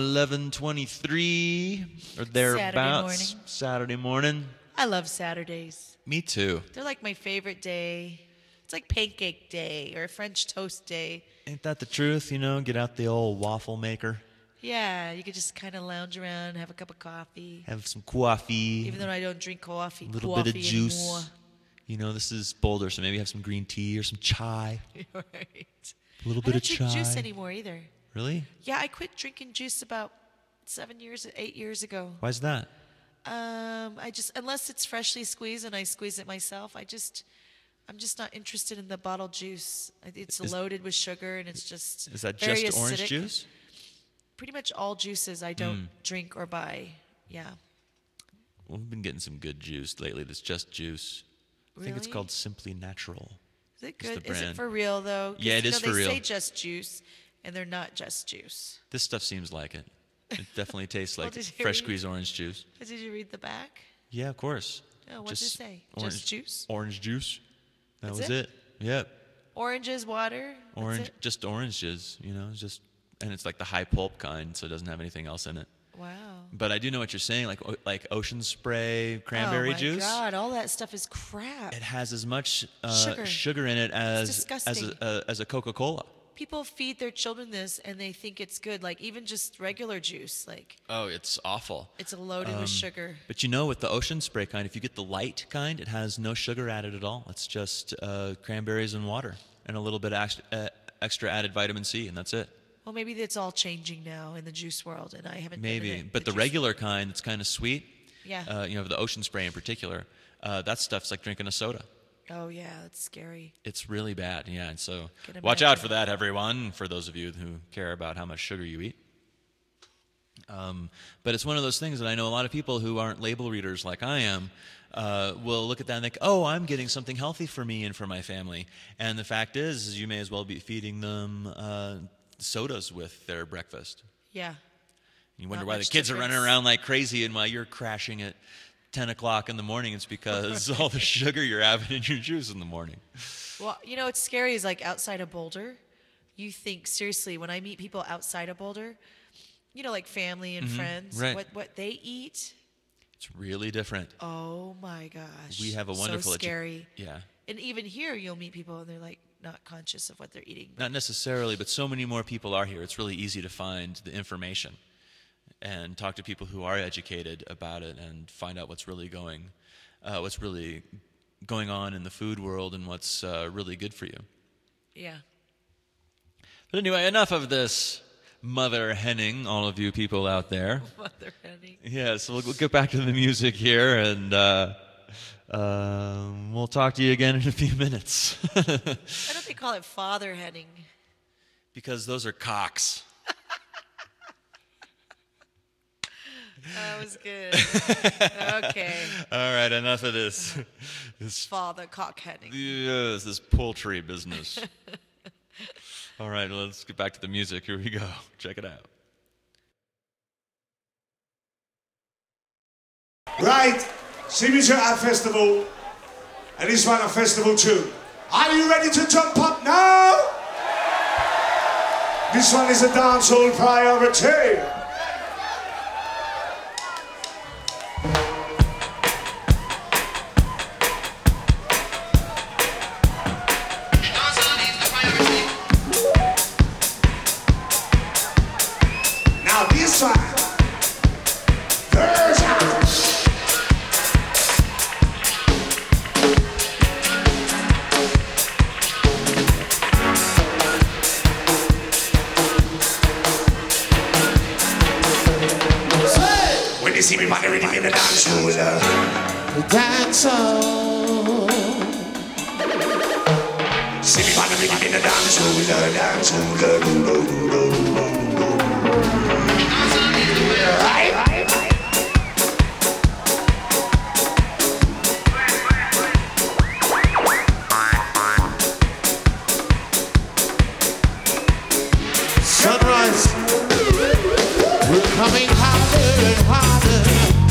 11:23 or thereabouts. Saturday morning. I love Saturdays. Me too. They're like my favorite day. It's like pancake day or French toast day. Ain't that the truth? You know, get out the old waffle maker, Yeah, you could just kind of lounge around, have a cup of coffee. have some coffee, Even though I don't drink coffee, a little bit of juice. anymore. You know, this is Boulder, so maybe have some green tea or some chai. Right. A little I bit don't of drink chai. juice anymore either. Really? Yeah, I quit drinking juice about 8 years ago. Why's that? I just, unless it's freshly squeezed and I squeeze it myself, I'm just not interested in the bottled juice. It's loaded with sugar and it's just Is that very just orange acidic. juice? Pretty much all juices I don't drink or buy. Yeah. Well, we've been getting some good juice lately that's just juice. I think it's Really? called Simply Natural. Is it It's the good? Is it brand. for real though? 'Cause, Yeah, it you is know, for real. They say just juice, and they're not just juice. This stuff seems like it. It definitely tastes Well, like did you fresh read- squeezed orange juice. Did you read the back? Yeah, of course. Oh, what's it say? Orange, Just juice? Orange juice. That That's was it? it. Yep. Oranges, water. That's Orange, it? just oranges. You know, it's just, and it's like the high pulp kind, so it doesn't have anything else in it. Wow. But I do know what you're saying, like Ocean Spray cranberry juice. Oh my God! All that stuff is crap. It has as much Sugar. sugar in it as disgusting. as a Coca-Cola. People feed their children this, and they think it's good. Like even just regular juice, like Oh, it's awful. it's loaded with sugar. But you know, with the Ocean Spray kind, if you get the light kind, it has no sugar added at all. It's just cranberries and water and a little bit of extra added vitamin C, and that's it. Well, maybe it's all changing now in the juice world, and I haven't. been in Maybe. it. But the juice- regular kind that's kind of sweet, Yeah. you know, the Ocean Spray in particular, that stuff's like drinking a soda. Oh yeah, that's scary. It's really bad, yeah. And so Can watch out imagine. for that, everyone, for those of you who care about how much sugar you eat. But it's one of those things that I know a lot of people who aren't label readers like I am will look at that and think, oh, I'm getting something healthy for me and for my family. And the fact is you may as well be feeding them sodas with their breakfast. Yeah. You wonder Not why the much kids are running difference. around like crazy, and while you're crashing at 10 o'clock in the morning, it's because all the sugar you're having in your juice in the morning. Well, you know, what's scary is like outside of Boulder, you think seriously when I meet people outside of Boulder, you know, like family and friends, Mm-hmm. right. what they eat. It's really different. Oh my gosh. We have a wonderful so scary. Yeah. And even here, you'll meet people and they're like not conscious of what they're eating. Not necessarily, but so many more people are here. It's really easy to find the information and talk to people who are educated about it and find out what's really going on in the food world and what's really good for you. Yeah. But anyway, enough of this mother henning, all of you people out there. Mother Henny. Yeah, so we'll get back to the music here, and we'll talk to you again in a few minutes. Why don't they call it Father Henning? Because those are cocks. That was good. Okay. All right, enough of this. This Father Cock Henning. yes, this poultry business. All right, let's get back to the music. Here we go. Check it out. Right, Signature Art Festival, and this one a festival tune. Are you ready to jump up now? This one is a dancehall priority. Now this one, version. When you see me running rhythm in the dance hall, dance hall. See me running rhythm in the dance hall, dance hall. Right? coming harder and harder,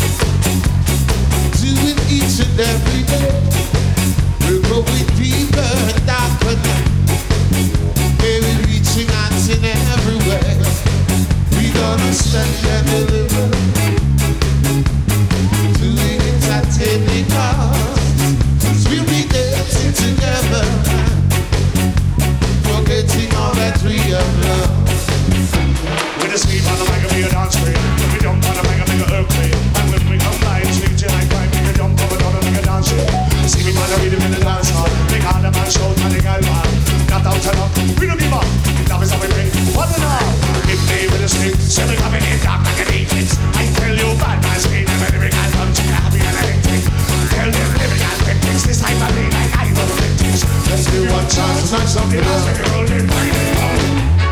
doing each and every day. We're going deeper and darker now. Maybe reaching out in every way. We gonna stand and deliver, doing it at any cost. 'Cause we'll be dancing together, forgetting all that we have lost. With a sleep on the mic and be a dance free. When we jump on the mic and make a earthquake. And when we come live, change it like crime. Make a jump over and make a dance free. See me man, I read him in the dance hall. Make all the man shout and the girl ball. Not out and up, we don't give up. Love is how we bring one and all. If they with a sleep, say we coming in dark like an eclipse. I tell you bad man's pain, and when we can't come to me, happy and anything. Tell them living and victims, this type of thing like I know victims. Let's do one chance, it's not something else. Make it roll in, find it all.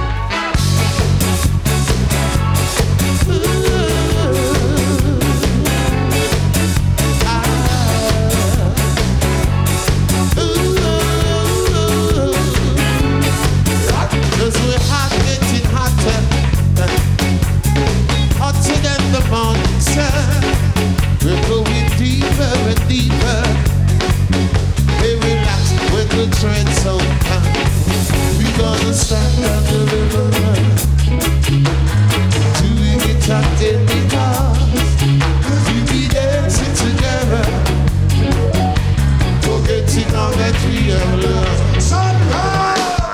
We're going deeper and deeper. Hey, relax with the trend so calm. We gonna stand and deliver, doing it at any cost. We be dancing together, forgetting all that we have lost. Somehow.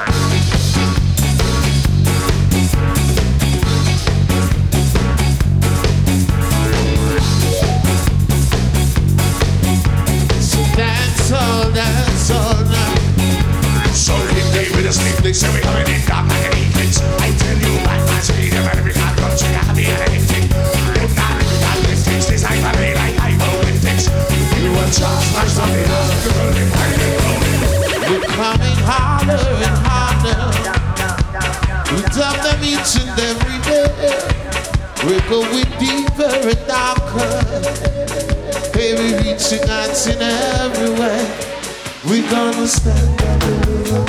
That's all now. So if they with a sleep, they say we coming in dark like an eclipse. I tell you bad man's pain, and when we can't come to you, happy and anything. If not, we got this fix, this type of thing like I know it fix. You want chance, like something else. We're coming harder and harder. We dub them each and every day. We're going deeper and darker. Baby, reaching out in every way. We gonna stand and deliver,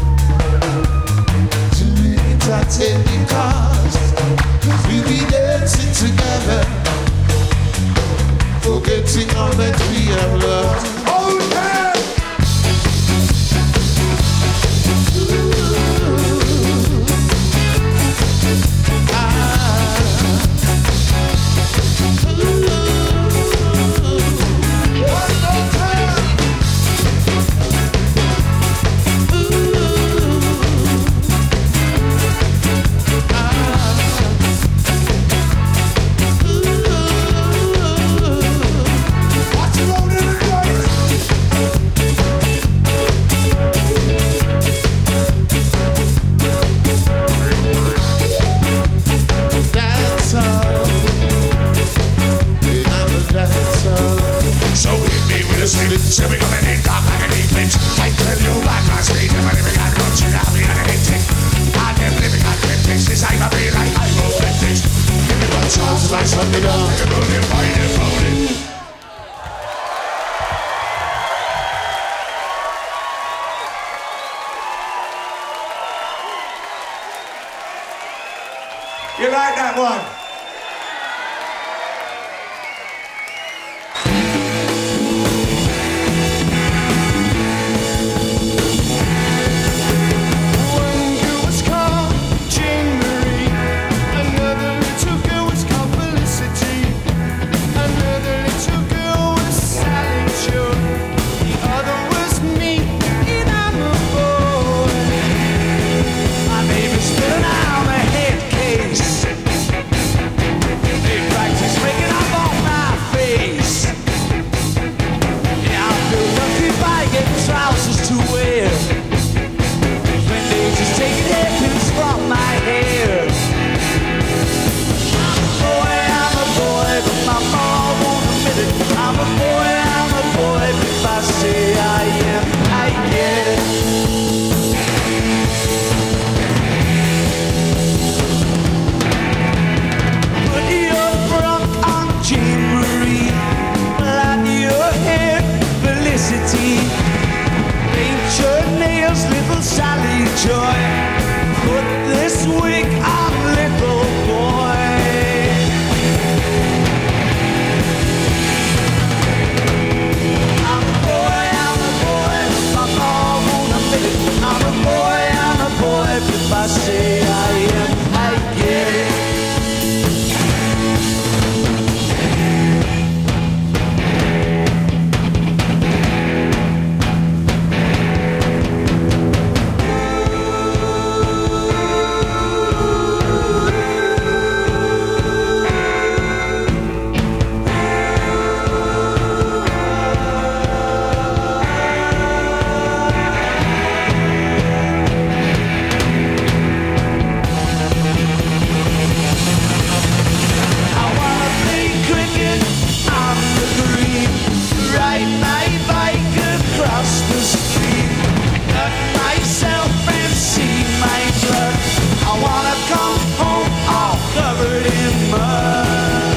doing it at any cost. 'Cause we be dancing together, forgetting all that we have lost. Oh yeah! Say we coming in dark like an eclipse. I tell you bad man's pain, and when we can't come to you, happy and anything. I them living at victims, this type of thing like I know victims. Give me one chance, like something else. Make it roll in, find it, roll it. You like that one? covered in mud.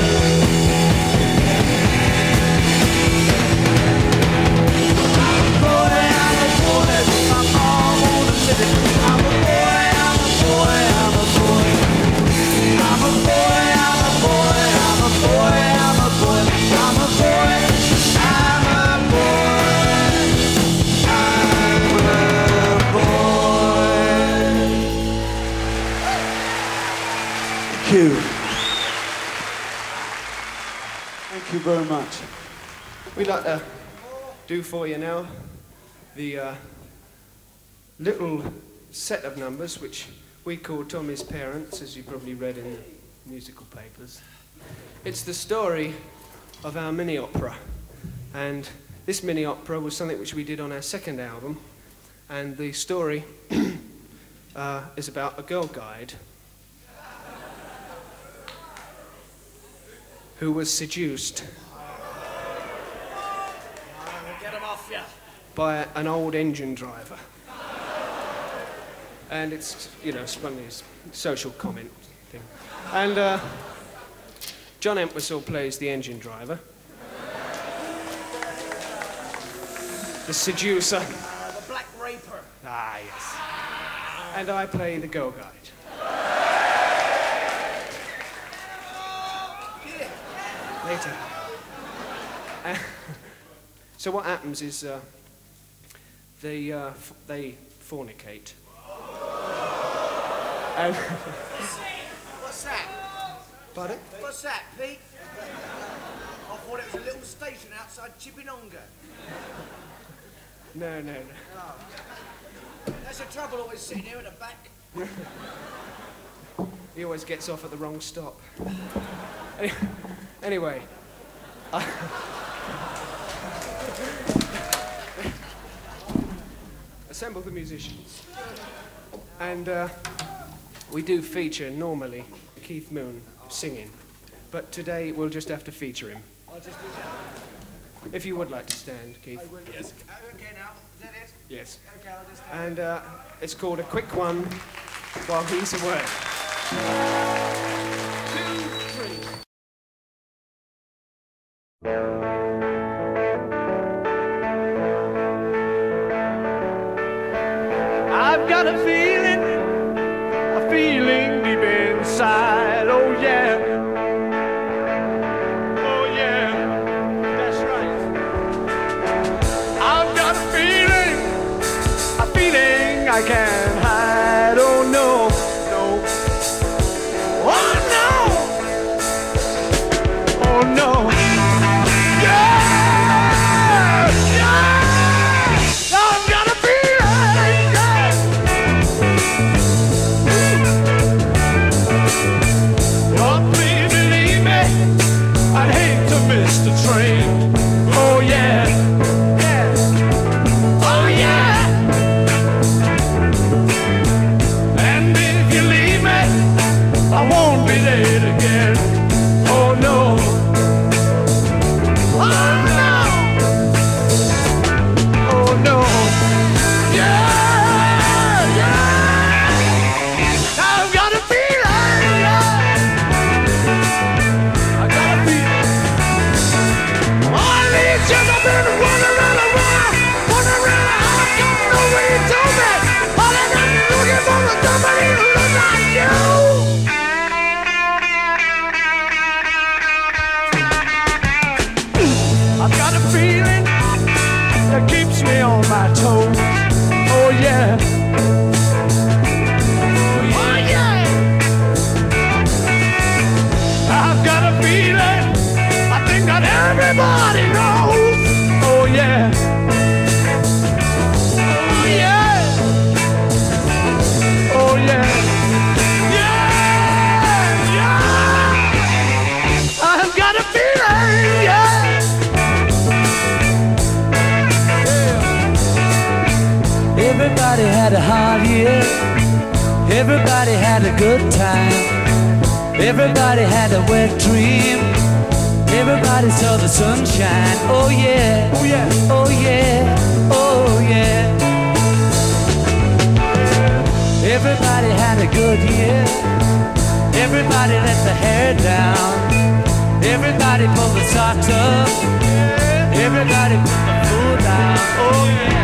I'm a boy, I'm all on the living. I'm a boy, I'm a boy, I'm a boy. I'm a boy, I'm a boy, I'm a boy, I'm a boy. I'm a boy, I'm a boy, I'm a boy. Thank you. Thank you very much. We'd like to do for you now the little set of numbers which we call Tommy's Parents, as you probably read in the musical papers. It's the story of our mini opera, and this mini opera was something which we did on our second album, and the story is about a girl guide who was seduced Get him off ya. by an old engine driver. And it's, you know, it's one of these social comment thing. And John Entwistle plays the engine driver. The seducer. The Black Raper. Ah, yes. And I play the girl guide. Later. So what happens is they fornicate. And What's that? pardon? What's that, Pete? I thought it was a little station outside Chippinonga. No. That's the trouble always sitting here at the back. He always gets off at the wrong stop. Anyway. Assemble the musicians. And we do feature, normally, Keith Moon singing. But today we'll just have to feature him. If you would like to stand, Keith. Yes. Okay, now. Is that it? Yes. Okay, I'll just stand. And it's called A Quick One While He's Away. 2, 3. I've got a feeling deep inside, oh yeah. Oh yeah, that's right. I've got a feeling I can't hide, oh no, no. Oh no, oh no. Yeah, yeah, I've got a feeling, yeah. Oh, please believe me, I'd hate to miss the train. Oh yeah, yeah, oh yeah. And if you leave me, I won't be late again. Oh no, oh no, oh no, yeah, yeah. I've got a feeling, yeah. I got a feeling. All these years I've been running around. I don't know what you told me. All I got is looking for somebody who looks like you. I've got a feeling that keeps me on my toes. Oh yeah. Oh yeah. I've got a feeling I think that everybody knows. Oh yeah. Oh yeah. Oh yeah. Yeah, yeah. I've got a feeling, yeah. Everybody had a hard year. Everybody had a good time. Everybody had a wet dream. Everybody saw the sunshine. Oh yeah. Oh yeah. Oh yeah. Oh yeah. Everybody had a good year. Everybody let the hair down. Everybody pull the socks up. Everybody put the foot down. Oh yeah.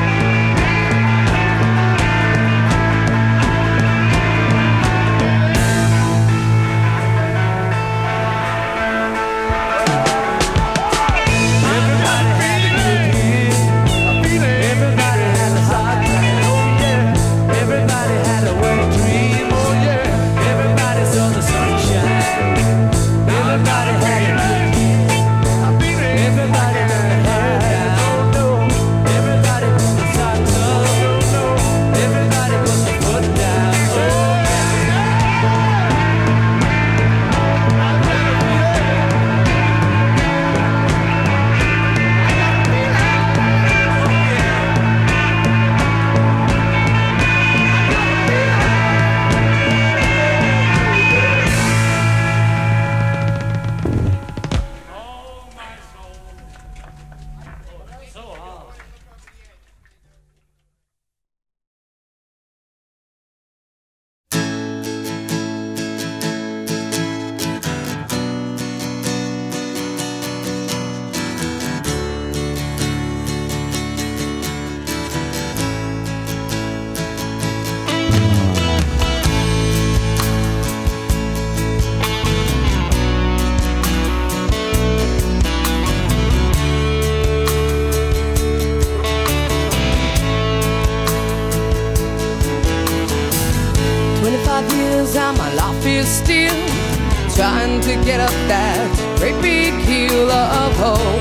Trying to get up that great big hill of hope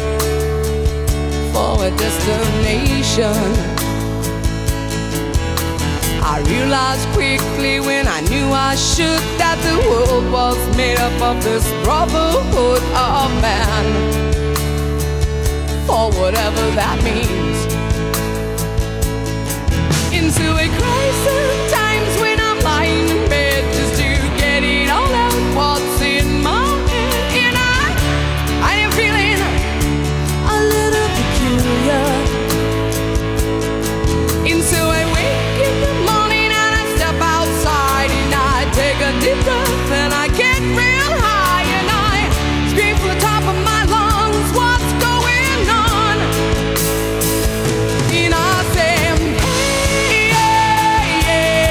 for a destination. I realized quickly when I knew I should that the world was made up of this brotherhood of man, for whatever that means. Into a crisis times when I'm lying in bed just to get it all out what's in my head, and I am feeling a little peculiar. And so I wake in the morning and I step outside and I take a deep breath and I get real high and I scream from the top of my lungs, what's going on? And I say, hey, yeah, yeah.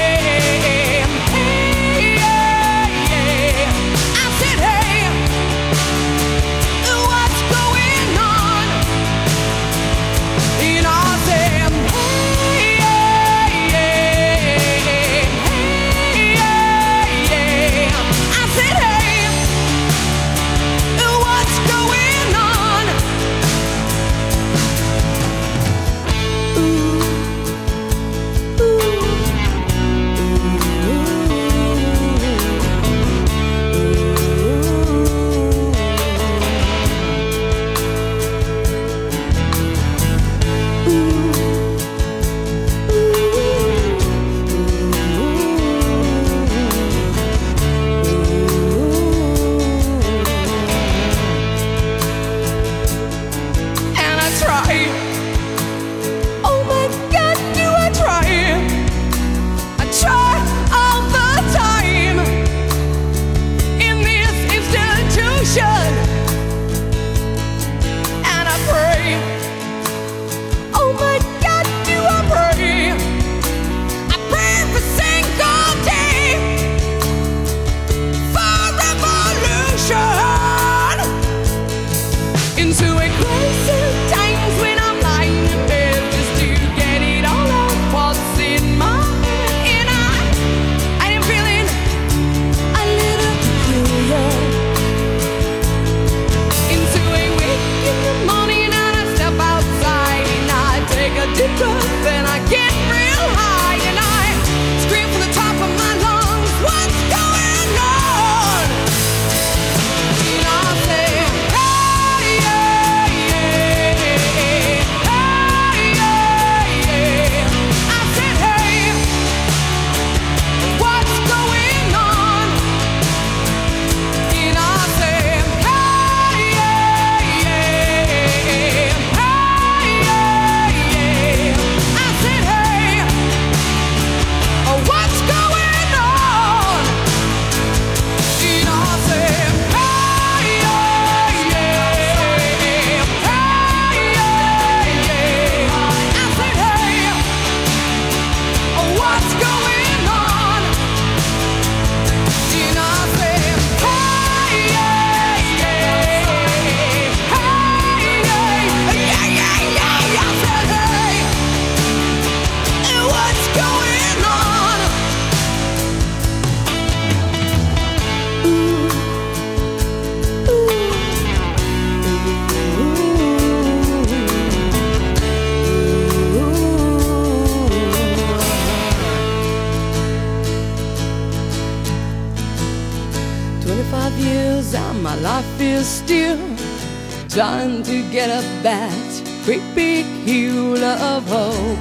25 years and my life is still trying to get up that great big hill of hope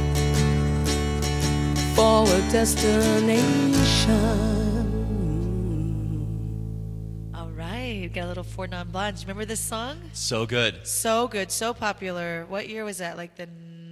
for a destination. All right, got a little Four Non Blondes. Remember this song? So good. So good, so popular. What year was that? Like the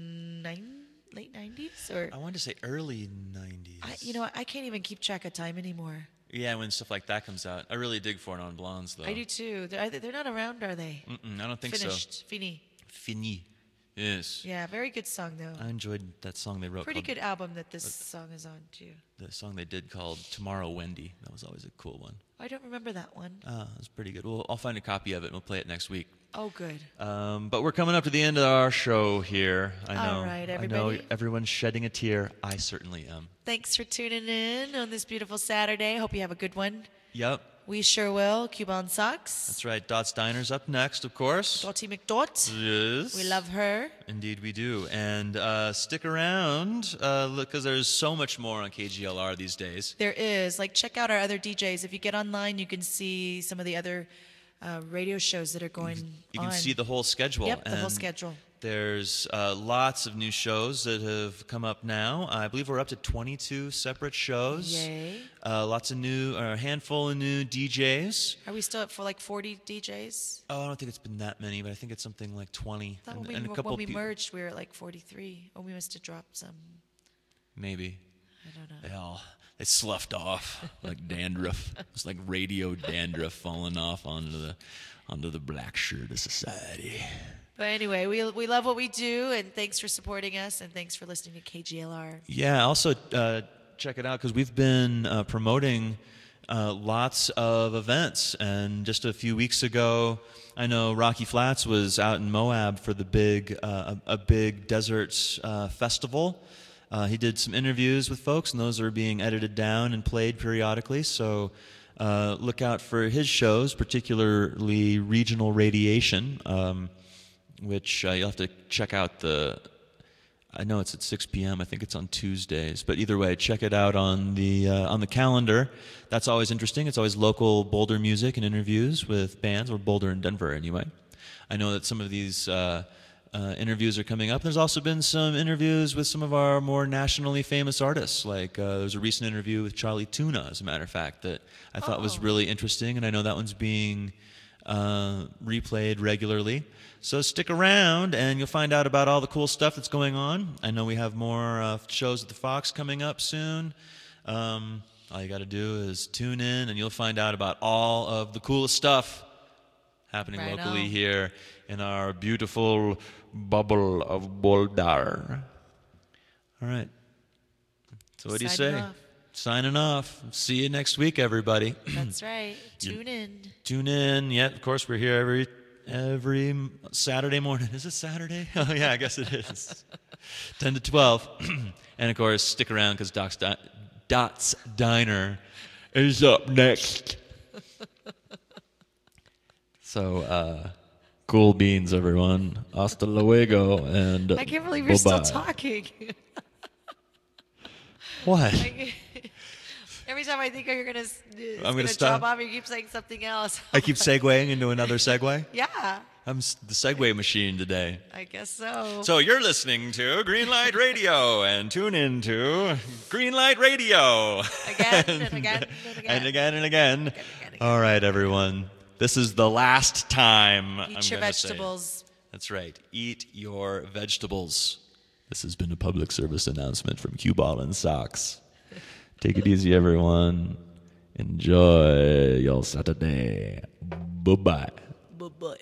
late 90s? Or I wanted to say early 90s. I can't even keep track of time anymore. Yeah, when stuff like that comes out. I really dig Four Non Blondes, though. I do too. They're not around, are they? I don't think Finished. so. Fini. Fini. Yes. Yeah, very good song though. I enjoyed that song they wrote. Pretty called- good album that this song is on too. The song they did called Tomorrow Wendy. That was always a cool one. I don't remember that one. It was pretty good. I'll find a copy of it and we'll play it next week. Oh, good. But we're coming up to the end of our show here. I know. All right, I know everybody. everyone's shedding a tear. I certainly am. Thanks for tuning in on this beautiful Saturday. Hope you have a good one. Yep. We sure will. Cuban Socks. That's right. Dot's Diner's up next, of course. Dottie McDot. Yes. We love her. Indeed, we do. And stick around because there's so much more on KGLR these days. There is. Like, check out our other DJs. If you get online, you can see some of the other radio shows that are going on. You can see the whole schedule. Yep, the whole and schedule. There's lots of new shows that have come up now. I believe we're up to 22 separate shows. Yay. Lots of new, or a handful of new DJs. Are we still up for like 40 DJs? Oh, I don't think it's been that many, but I think it's something like 20. I thought and when a couple we peo- merged, we were at like 43. Oh, we must have dropped some. Maybe. I don't know. They sloughed off like dandruff. It's like radio dandruff falling off onto the black shirt of society. But anyway, we love what we do, and thanks for supporting us, and thanks for listening to KGLR. Yeah, also check it out because we've been promoting lots of events. And just a few weeks ago, I know Rocky Flats was out in Moab for the big a big deserts festival. He did some interviews with folks, and those are being edited down and played periodically. So look out for his shows, particularly Regional Radiation, which you'll have to check out I know it's at 6 p.m. I think it's on Tuesdays, but either way, check it out on the calendar. That's always interesting. It's always local Boulder music and interviews with bands, or Boulder and Denver anyway. I know that some of these interviews are coming up. There's also been some interviews with some of our more nationally famous artists. Like there was a recent interview with Charlie Tuna, as a matter of fact, that I thought was really interesting, and I know that one's being replayed regularly. So stick around and you'll find out about all the cool stuff that's going on. I know we have more shows at the Fox coming up soon. All you got to do is tune in and you'll find out about all of the coolest stuff happening Right locally on. here in our beautiful bubble of Boulder. All right. So what do you Signing say? off. Signing off. See you next week, everybody. That's right. Tune in. Tune in. Yeah, of course, we're here every Saturday morning. Is it Saturday? Oh, yeah, I guess it is. 10 to 12. And, of course, stick around because Dot's Diner is up next. So, cool beans, everyone. Hasta luego. And I can't believe you're still bye-bye. talking. What? Every time I think you're gonna I'm gonna drop stop. off, you keep saying something else. I keep segueing into another segue. Yeah, I'm the segue machine today. I guess so. So you're listening to Greenlight Radio, and tune in to Greenlight Radio. Again and again and again. And again and again. All right, everyone. This is the last time I'm Eat your gonna say it. vegetables. That's right. Eat your vegetables. This has been a public service announcement from Cue Ball and Socks. Take it easy, everyone. Enjoy your Saturday. Bye-bye. Bye-bye.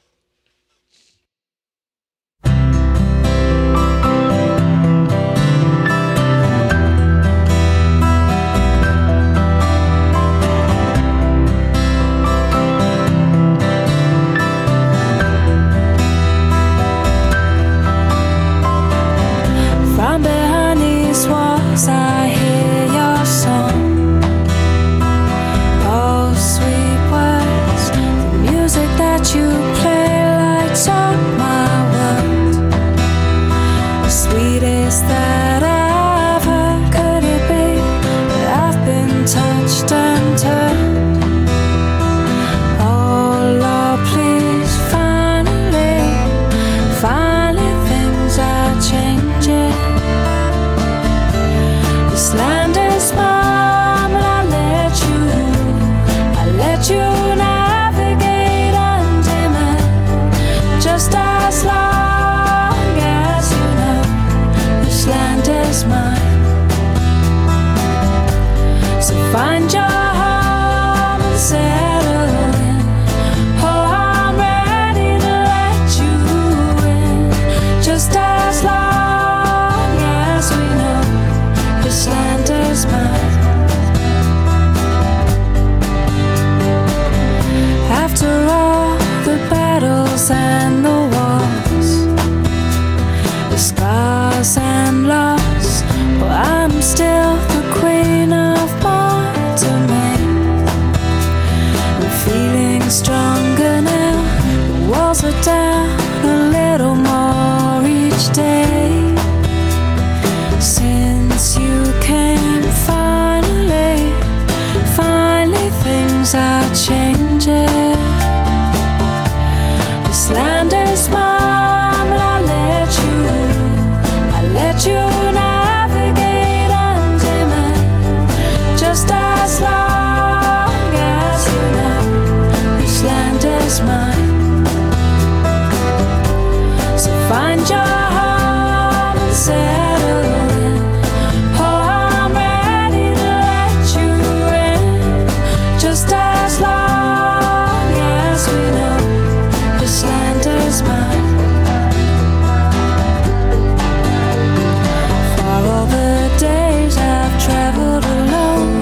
From behind these walls, I hear your song. Oh, sweet words, the music that you play lights up my world. The sweetest that I've heard, could it be that I've been touched and turned? walls and the walls, the scars and loss. Well, I'm still the queen of Mortimer. I'm feeling stronger now. The walls are down a little more each day. Since you came, finally things are changing. This land is mine, but I let you navigate under me, just as long as you know this land is mine. So find your home and settle in. Oh, I'm ready to let you in, just as long as we know this land is mine. For all the days I've traveled alone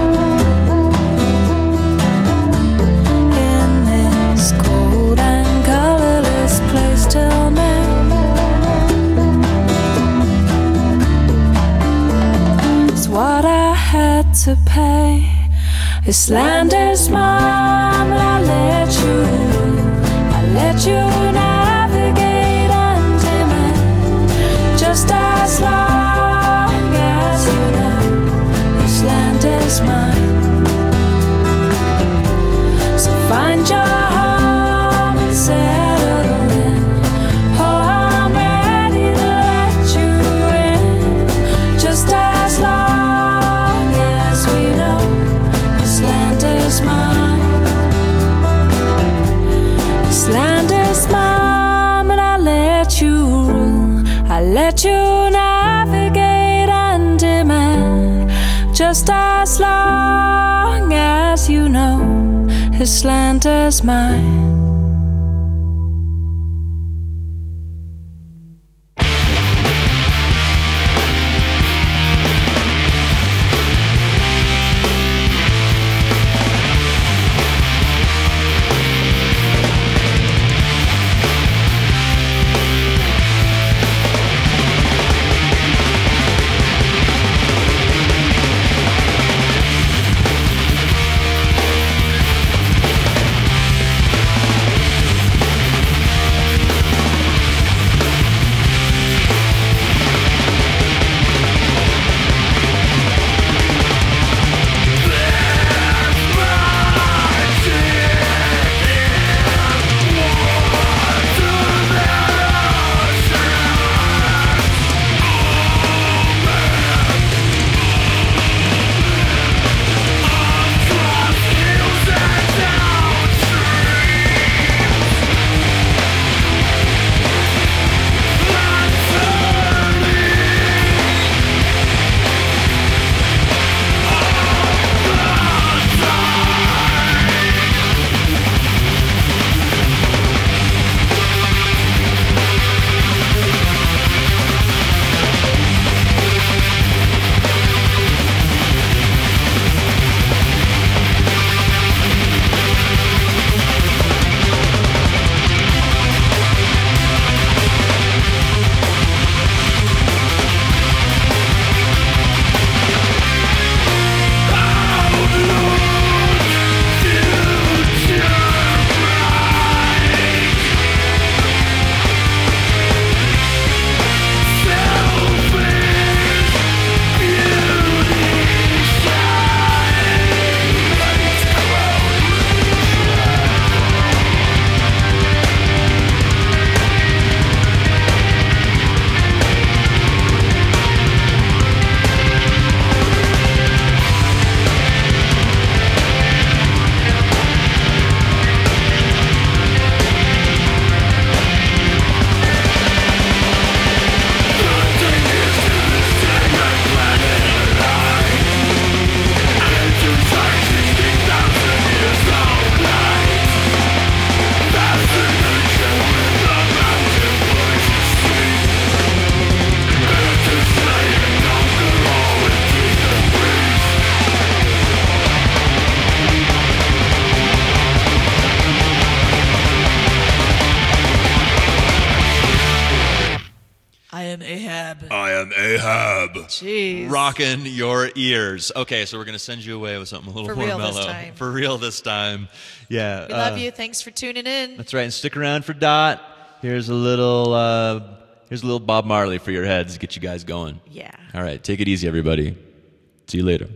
in this cold and colorless place till now, it's what I had to pay. This land is mine, but I let you navigate under me, just as long as you know this land is mine. So find your home and settle in. Oh, I'm ready to let you in, just as long as we know this land is mine. This land is mine, but I let you rule. I let you navigate under me, just as long as you know this land is mine. Ahab. I am Ahab. Jeez. Rocking your ears. Okay, so we're going to send you away with something a little For more real this mellow. time. For real this time. Yeah. We love you. Thanks for tuning in. That's right. And stick around for Dot. Here's a little Bob Marley for your heads. Get you guys going. Yeah. All right. Take it easy, everybody. See you later.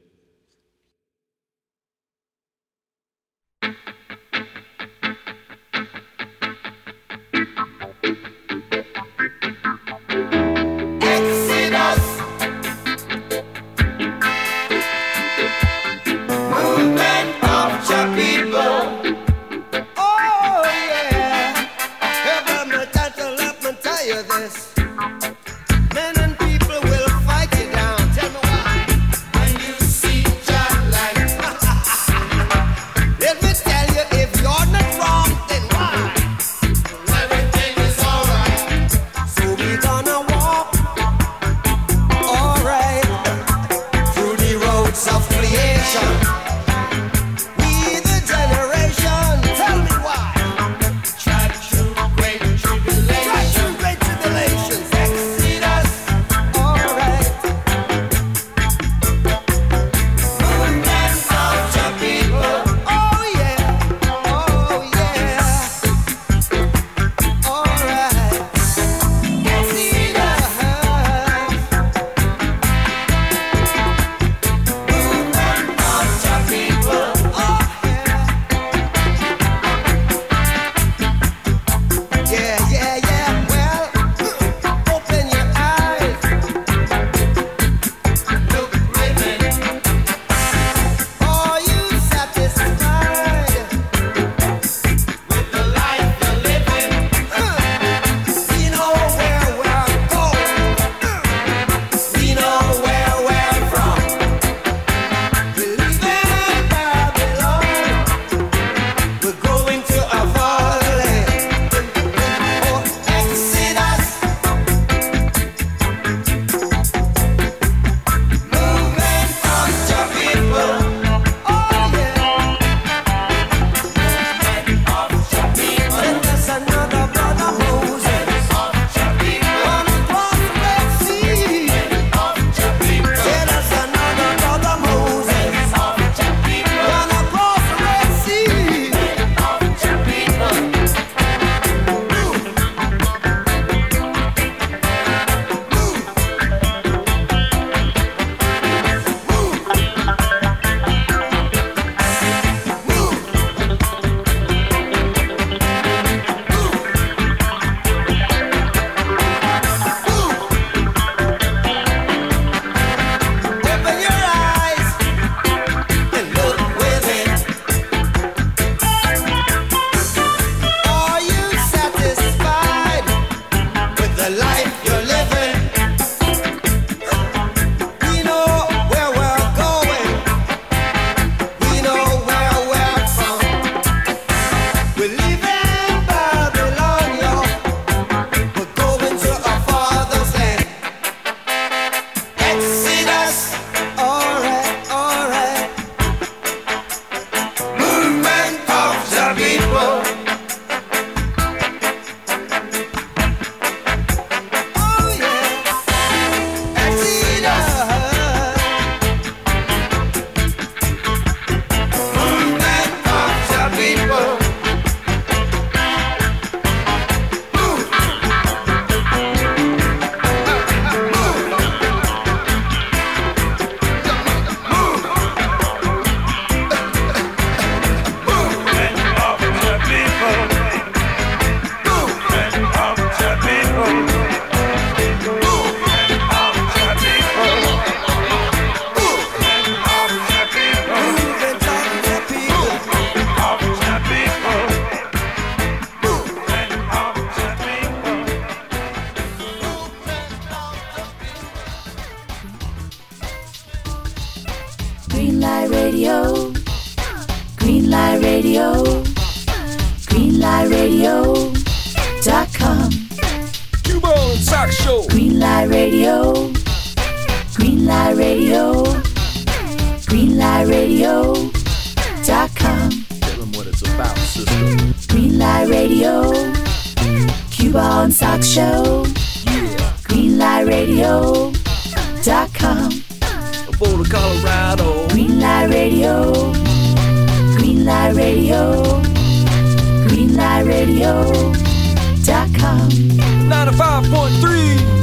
Greenlight Radio, Greenlight Radio, GreenlightRadio.com. Cuba and Sock Show. Greenlight Radio, Greenlight Radio, GreenlightRadio.com. Tell them what it's about, sister. Greenlight Radio, Cuba and Sock Show. Yeah. Greenlight greenlightradio.com. Boulder, Colorado. Greenlight Radio. Greenlight Radio. Greenlightradio.com. 95.3.